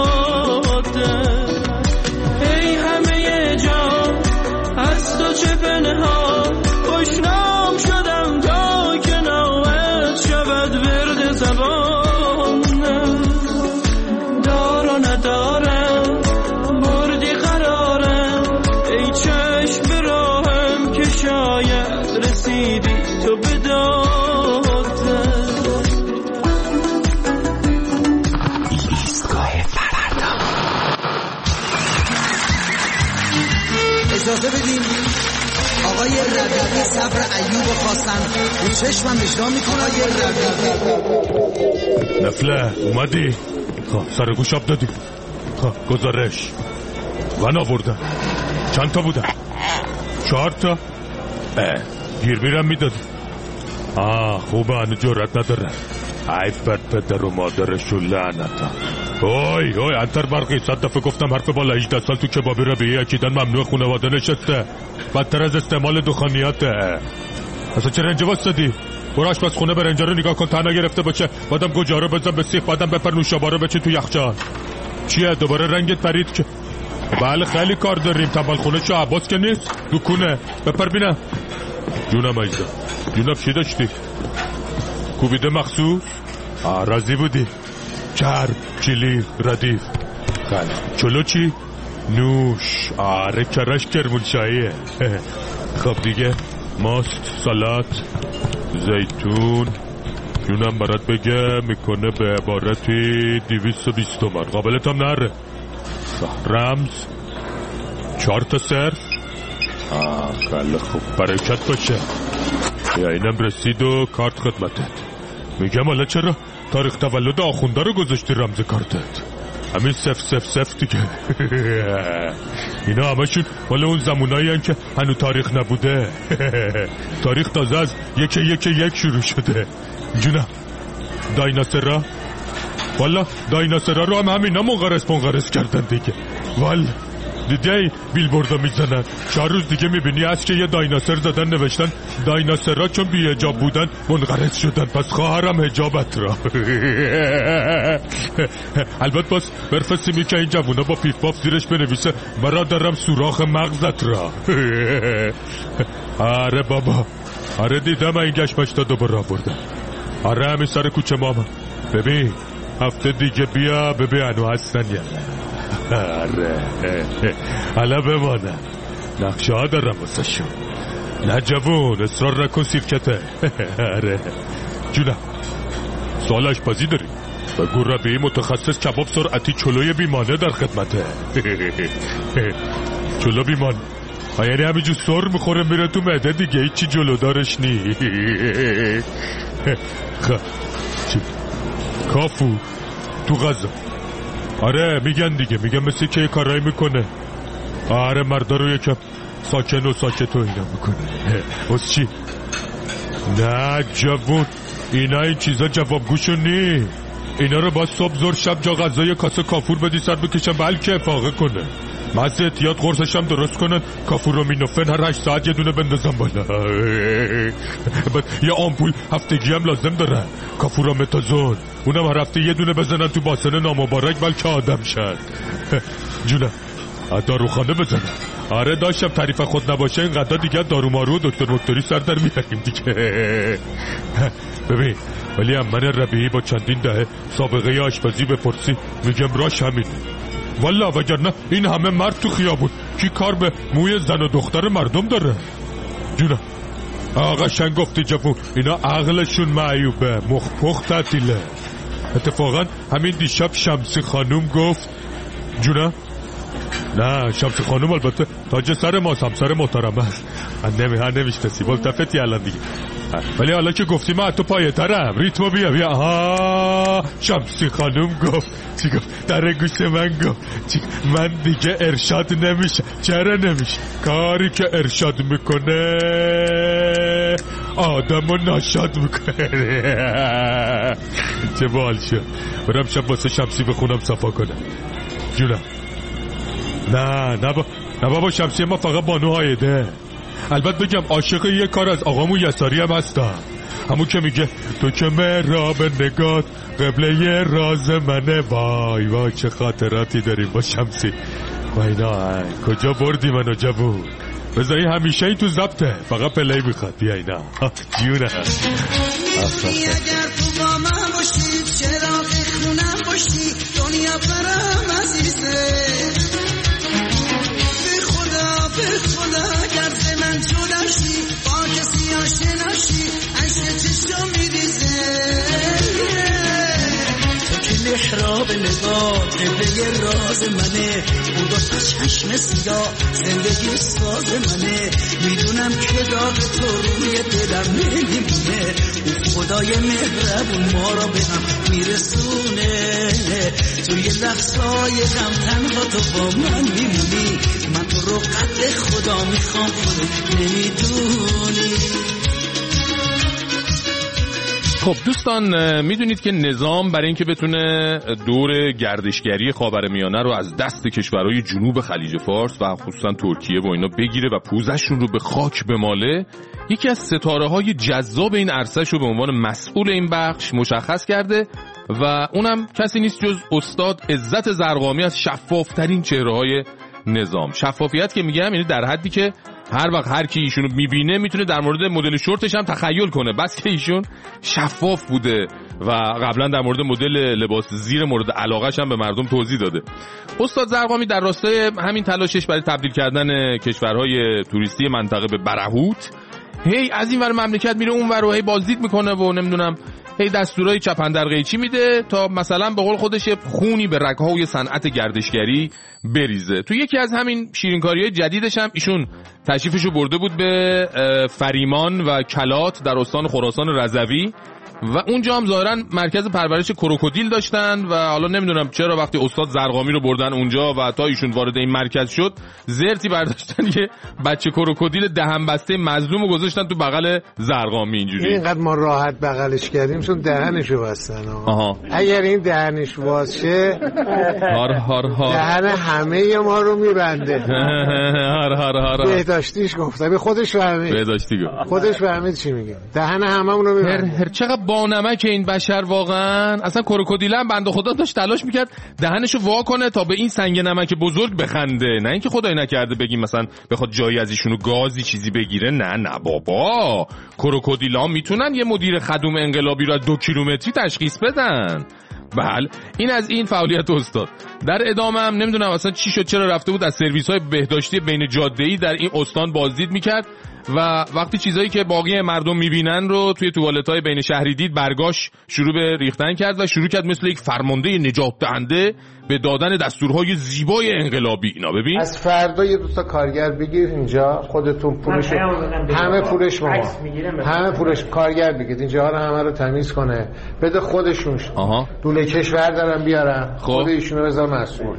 دادم. ای همه جان از تو چه پنهان، خوشنام شدم تا که نامت شود ورد زبانم. دار و ندارم بردی قرارم، ای چشم به راهم که شاید رسیدی تو بدادم.
اجازه بدین آقای ربیعی صبر ایوب خواستن به چشمم اجرا میکنه. آقای ربیعی
نفله اومدی؟ سر گوش آب دادی؟ گزارش من آوردم. چند تا بودن؟ 4 تا؟ گیر بیرم میدادی. خوبه هنو جرأت نداره. ای بر پدر و مادرشو لعنتا. اوی انتر برقی 100 دفعه گفتم حرف بالا 18 سال تو کبابی ربیعی اکیدن ممنوع خانواده نشسته، بدتر از استعمال دخانیاته. اصلا چه رنجه واسدی؟ برو آشپزخونه برنجا رو نگاه کن تا نگرفته باشه، بعدم گوجه رو بزن به سیخ، بعدم بپر نوشابه رو بچین تو یخچال. چیه دوباره رنگت پرید که؟ بله خیلی کار داریم، تنبالخونه شو عباس که نیست، دکونه بپر بینم. جونم عزیزم، جونم چی داشتی؟ کوبیده مخصوص؟ راضی بودی؟ چرب، چیلی، ردیف. خیلی چلو چی؟ نوش. آره کرش کرمونشاییه. خب دیگه ماست، سالات، زیتون. جونم برات بگه میکنه به عبارتی 220 تومن. قابلت هم نره. رمز 4 تا صرف. خیلی خوب، برکت باشه. یا اینم رسید و کارت خدمتت. میگم حالا چرا تاریخ تولد آخونده رو گذاشتی رمز کارتت؟ همین 000 دیگه. اینا همشون مال اون زمونایی هن که هنو تاریخ نبوده. تاریخ تازه از 1 شروع شده. جونم دایناسورا، والا دایناسورا رو هم همینا منقرض کردن دیگه. والا دیدی بیلبوردا میزنن 4 روز دیگه میبینی از که یه دایناسور زدن نوشتن دایناسورا چون بی حجاب بودن منقرض شدن، پس خواهرم حجابت را. البته باز برفسیمی که این جوونا با پیف پاف زیرش بنویسه برادرم سوراخ مغزت را. آره بابا، آره دیدم این گشمشتا دوباره آوردم. آره همین سر کوچه ماما. ببین هفته دیگه بیا ببین انو هستن یا نه. آره حالا بمانه نقشه ها دارم واسه شو. نه جوون اصرار نکن سیرکته. آره جونم سوال آشپزی داری؟ بگو ربیعی متخصص کباب سرعتی چلوی بیمانه در خدمته. چلو بیمانه یعنی همینجور سر میخوره میره تو معده دیگه، هیچی جلودارش نی. کافو تو غذا. آره میگن دیگه، میگن مثل که یه کارایی میکنه. آره مردا رو یکم ساکن و ساکت و اینا میکنه. بس چی؟ نه جوون اینا این چیزا جوابگوشون نی. اینا رو با صبح زور شب جا غذای کاسه کافور بدی سر بکشن بلکه افاقه کنه. مزه احتیاط قرصش هم درست کنن، کافور رو مینوفن هر 8 ساعت یه دونه بندازن بالا. یه آمپول هفتگی هم لازم داره، کافور رو متازون، اونم هر هفته یه دونه بزنن تو باسن نامبارک بلکه آدم شد. جونم داروخانه بزنن. آره داشتم تعریف خود نباشه این قدر دیگه دارو مارو و دکتری سر در میاریم دیگه. ببین ولی من ربیعی با چندین دهه سابقه آشپزی بپرسی میگم راش همینه. والا وگرنه این همه مرد تو خیابون کی کار به موی زن و دختر مردم داره؟ جونم آقا شنگ گفتی جوون اینا عقلشون معیوبه، مخ تعطیله. اتفاقا همین دیشب شمسی خانوم گفت. جونم نه شمسی خانوم البته تاج سر ما، همسر محترمه است. هر نمیشنسی ملتفتی الان دیگه، ولی حالا که گفتی من تو پایه ترم ریتمو بیا. آها شمسی خانوم گفت. چی گفت؟ در گوش من گفت من دیگه ارشاد نمیشه. چرا نمیشه؟ کاری که ارشاد میکنه آدمو ناشاد میکنه. چه بال شد. برم شب واسه شمسی بخونم صفا کنم. جونم نه بابا شمسی ما فقط بانو هایده. البته بگم عاشق یه کار از آقامو یساری هم هستم، همون که میگه تو که مرا به نگات قبله راز منه. وای چه خاطراتی داریم با شمسی. واینا کجا بردی منو جوون؟ بذاری همیشه این تو ضبطه، فقط پلی میخواد. بیا اینا جونه.
اگر تو با من باشی چراغ خونم باشی دنیا برام عزیزه. به خدا گرد من جدا شی با کسی آشنا شی عشق چشم میریزه. تو که محراب نگاه قبله راز منه، اون دو تا چشم سیاه زندگی ساز منه. میدونم که داغ تو روی دلم نمیمونه، اون خدای مهربون ما را به هم میرسونه. توی لحظای غم تنها تو با من میمونی، من تو رو قد خدا میخوام خودت نمیدونی.
خب دوستان، میدونید که نظام برای اینکه بتونه دور گردشگری خاورمیانه رو از دست کشورهای جنوب خلیج فارس و خصوصا ترکیه و اینا بگیره و پوزشون رو به خاک بماله، یکی از ستاره‌های جذاب این عرصه رو به عنوان مسئول این بخش مشخص کرده و اونم کسی نیست جز استاد عزت زرقامی از شفافترین چهره‌های نظام. شفافیت که میگم یعنی در حدی که هر وقت هر کی ایشونو میبینه میتونه در مورد مدل شورتش هم تخیل کنه، بس که ایشون شفاف بوده و قبلا در مورد مدل لباس زیر مورد علاقه‌ش هم به مردم توضیح داده. استاد زرقامی در راستای همین تلاشش برای تبدیل کردن کشورهای توریستی منطقه به برهوت، هی از این ور مملکت میره اون ور و هی بازدید میکنه و نمیدونم هی دستورای چپندرقیچی میده تا مثلا به قول خودش خونی به رگ‌های صنعت گردشگری بریزه. تو یکی از همین شیرینکاری‌های جدیدش هم ایشون تشریفشو برده بود به فریمان و کلات در استان خراسان رضوی و اونجا هم ظاهرا مرکز پرورش کروکودیل داشتن و حالا نمیدونم چرا وقتی استاد زرقامی رو بردن اونجا و تا ایشون وارد این مرکز شد زرتی برداشتن یه بچه کروکودیل دهن بسته مظلوم رو گذاشتن تو بغل زرقامی. اینجوری
اینقدر ما راحت بغلش کردیم چون دهنشو بستن. اگر این دهنش باز شه دهن همه ما رو میبنده. بهداشتیش گفتم، به خودش فهمید.
بهداشتی گفت
خودش فهمید چی میگه، دهن هممون رو میبنده.
چقدر با نمک این بشر واقعا. اصلا کروکودیل هم بنده خدا داشت تلاش میکرد دهنشو وا کنه تا به این سنگ نمک بزرگ بخنده، نه اینکه خدای نکرده بگیم مثلا بخواد جایی از ایشونو گازی چیزی بگیره. نه بابا، کروکودیلا میتونن یه مدیر خدوم انقلابی رو 2 کیلومتری تشخیص بدن. بله، این از این فعالیت استاد. در ادامه هم نمیدونم اصلا چی شد، چرا رفته بود از سرویس‌های بهداشتی بین جاده‌ای در این استان بازدید میکرد و وقتی چیزایی که باقی مردم میبینن رو توی توالت‌های بین شهری دید، برگاش شروع به ریختن کرد و شروع کرد مثل یک فرمانده نجات دهنده به دادن دستورهای زیبای انقلابی. اینا ببین
از فردا یه دوستا کارگر بگیر اینجا، خودتون پولش همه پولش ما همه پولش کارگر بگید اینجا رو همه رو تمیز کنه بده خودشون. دوله کشور دارن بیارن، خود ایشونو بذار مسئول.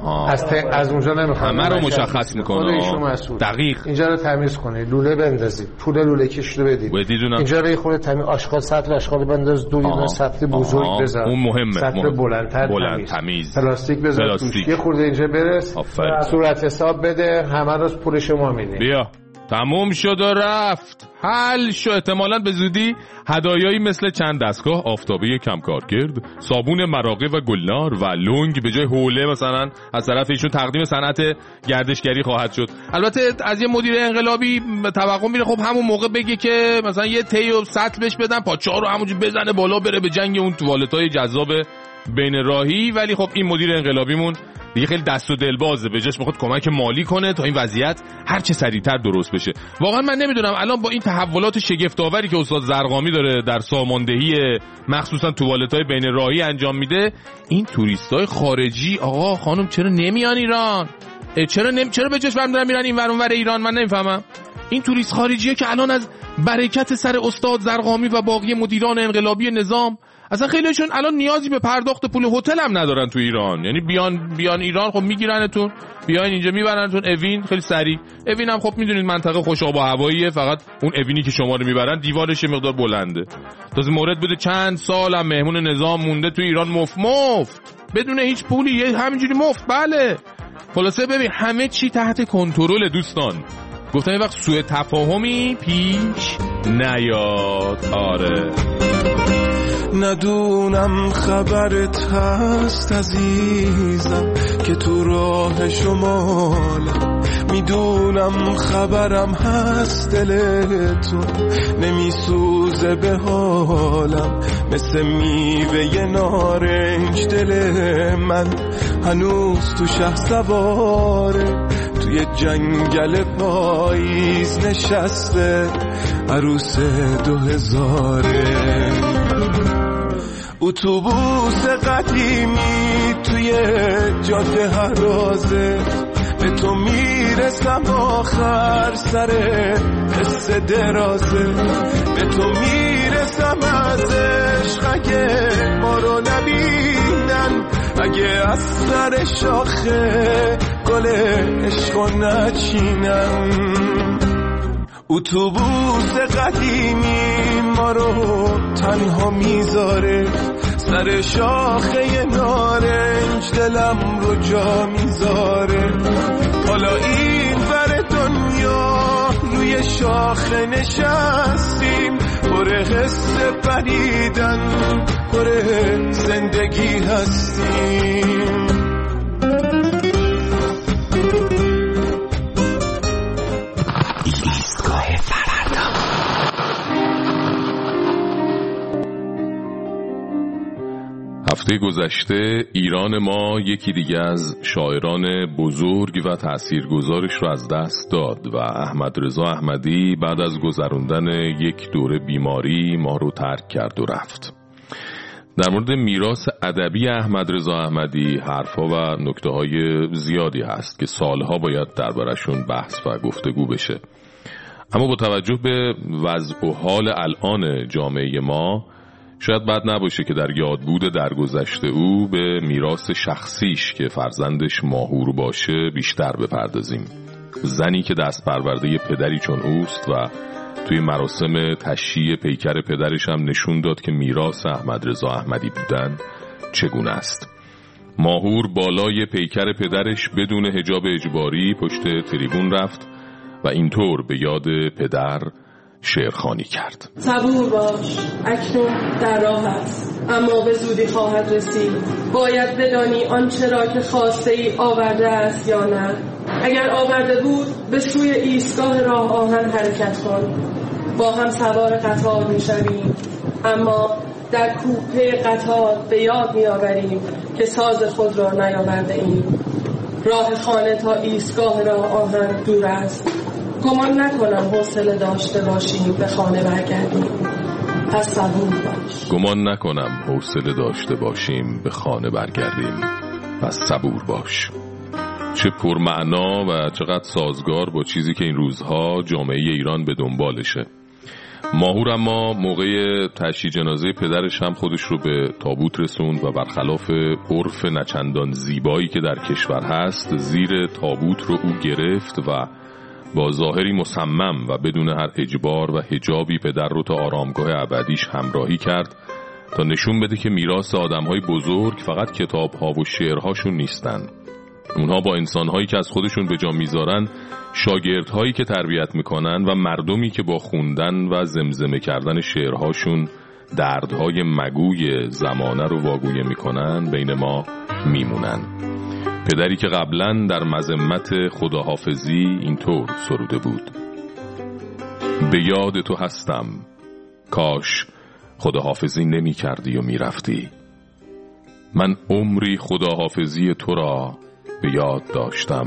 از اونجا نمیخوام
همه رو مشخص میکنه. دقیق
اینجا رو تمیز کنه، لوله بندازید، پول لوله کش رو بدید اینجا رو یه خورده تمیز، آشغال سطل آشغال بنداز، دو سطل بزرگ بذار،
اون مهمه،
سطل بلند تمیز، پلاستیک بذار توش، یه خورده اینجا برس، صورت حساب بده، همه رو پول شما میدین.
بیا تموم شد و رفت، حل شد. احتمالاً به زودی هدایایی مثل چند دستگاه آفتابی کمکارگرد، صابون مراغه و گلنار و لنگ به جای حوله مثلا از طرف ایشون تقدیم صنعت گردشگری خواهد شد. البته از یه مدیر انقلابی توقع میره خب همون موقع بگه که مثلا یه تی و سطل بهش بدن، پاچه رو همونجوری بزنه بالا بره به جنگ اون توالت‌های جذاب بین راهی. ولی خب این مدیر انقلابیمون دیگه خیلی دست و دلبازه، به جاش میخواد کمک مالی کنه تا این وضعیت هر چه سریعتر درست بشه. واقعا من نمیدونم الان با این تحولات شگفت‌آوری که استاد زرقامی داره در ساماندهی مخصوصا توالت‌های بین راهی انجام میده، این توریستای خارجی آقا خانم چرا نمیان ایران؟ چرا به جاش برمی‌دارن میرن این ور اون ور ایران؟ من نمیفهمم. این توریست خارجیه که الان از برکت سر استاد زرقامی و باقی مدیران انقلابی نظام اصلا خیلیشون الان نیازی به پرداخت پول هتل هم ندارن تو ایران. یعنی بیان ایران خب میگیرنتون، بیاین اینجا میبرنتون اوین خیلی سریع. اوین هم خب میدونید منطقه خوش آب و هواییه، فقط اون اوینی که شما رو میبرن دیوارش مقدار بلنده. تازه مورد بوده چند سال هم مهمون نظام مونده تو ایران مفت بدون هیچ پولی، همینجوری مفت. بله خلاصه ببین همه چی تحت کنترل دوستان. گفتم این وقت سوء تفاهمی پیش نیاد. آره
ندونم خبرت هست عزیزم که تو راه شمالم، میدونم خبرم هست دلتون نمیسوزه به حالم، مثل میوه نارنج دل من هنوز تو شهسواره، توی جنگل پاییز نشسته عروس 2000. اتوبوس قدیمی توی جاده هرازه، به تو میرسم آخر سر قصه درازه، به تو میرسم از عشق اگه ما رو نبینن، اگه از سر شاخه گل عشق رو نچینن. اتوبوس قدیمی ما رو تنها میذاره، سر شاخه نارنج دلم رو جا میذاره. حالا این ور دنیا روی شاخه نشستیم، پر قصه پریدن، پر زندگی هستیم.
هفته گذشته ایران ما یکی دیگه از شاعران بزرگ و تاثیرگذارش رو از دست داد و احمدرضا احمدی بعد از گذراندن یک دوره بیماری ما رو ترک کرد و رفت. در مورد میراث ادبی احمدرضا احمدی حرفا و نکته‌های زیادی هست که سالها باید دربارشون بحث و گفتگو بشه، اما با توجه به وضع و حال الان جامعه ما شاید بد نباشه که در یادبود درگذشته او به میراث شخصیش که فرزندش ماهور باشه بیشتر بپردازیم. زنی که دست پرورده پدری چون اوست و توی مراسم تشییع پیکر پدرش هم نشون داد که میراث احمدرضا احمدی بودن چگونه است. ماهور بالای پیکر پدرش بدون حجاب اجباری پشت تریبون رفت و اینطور به یاد پدر شعرخوانی کرد.
صبور باش، اکنون در راه است، اما به زودی خواهد رسید. باید بدانی آنچه را که خواسته ای آورده است یا نه. اگر آورده بود به سوی ایستگاه راه آهن حرکت کن. با هم سوار قطار می شویم، اما در کوپه قطار به یاد می آوریم که ساز خود را نیاورده ایم. راه خانه تا ایستگاه راه آهن دور است. گمان نکنم حوصله داشته باشیم به خانه برگردیم، پس صبور باش.
گمان نکنم حوصله داشته باشیم به خانه برگردیم، پس صبور باش. چه پرمعنا و چقدر سازگار با چیزی که این روزها جامعه ایران به دنبالشه. ماهور اما موقع تشییع جنازه پدرش هم خودش رو به تابوت رسوند و برخلاف عرف نچندان زیبایی که در کشور هست، زیر تابوت رو او گرفت و با ظاهری مصمم و بدون هر اجبار و حجابی پدر رو تا آرامگاه ابدیش همراهی کرد تا نشون بده که میراث آدم‌های بزرگ فقط کتاب‌ها و شعرهاشون نیستن. اونها با انسان‌هایی که از خودشون به جا میذارن، شاگردهایی که تربیت میکنن و مردمی که با خوندن و زمزمه کردن شعرهاشون دردهای مگوی زمانه رو واگویه میکنن بین ما میمونن. پدری که قبلا در مذمت خداحافظی اینطور سروده بود: به یاد تو هستم، کاش خداحافظی نمی کردی و می رفتی. من عمری خداحافظی تو را به یاد داشتم.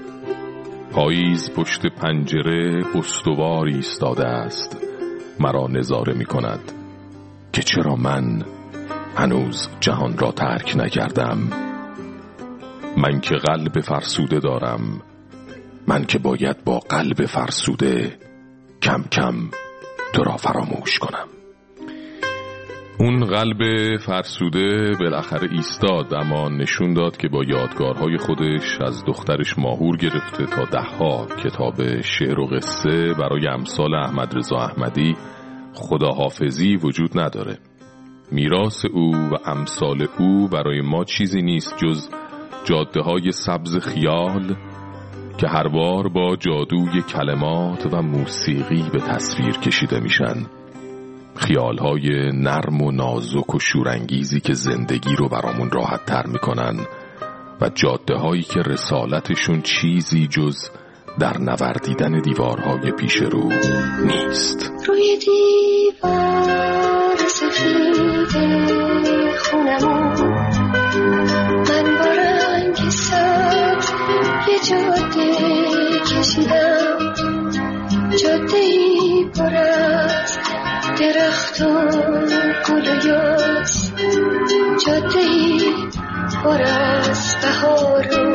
پاییز پشت پنجره استوار ایستاده است، مرا نظاره می کند که چرا من هنوز جهان را ترک نکردم. من که قلب فرسوده دارم، من که باید با قلب فرسوده کم کم تو را فراموش کنم. اون قلب فرسوده بالاخره ایستاد، اما نشون داد که با یادگارهای خودش از دخترش ماهور گرفته تا 10 کتاب شعر و قصه برای امثال احمدرضا احمدی خداحافظی وجود نداره. میراث او و امثال او برای ما چیزی نیست جز جاده‌های سبز خیال که هر بار با جادوی کلمات و موسیقی به تصویر کشیده میشن. خیال‌های نرم و نازک و شورانگیزی که زندگی رو برامون راحت تر میکنن و جاده‌هایی که رسالتشون چیزی جز در نوردیدن دیوارهای پیش رو نیست.
روی دیوار سفید خونمون من با رنگ سبز یه جاده کشیدم، جاده‌ای پر از درخت و گل و یاس، جاده‌ای پر از بهار و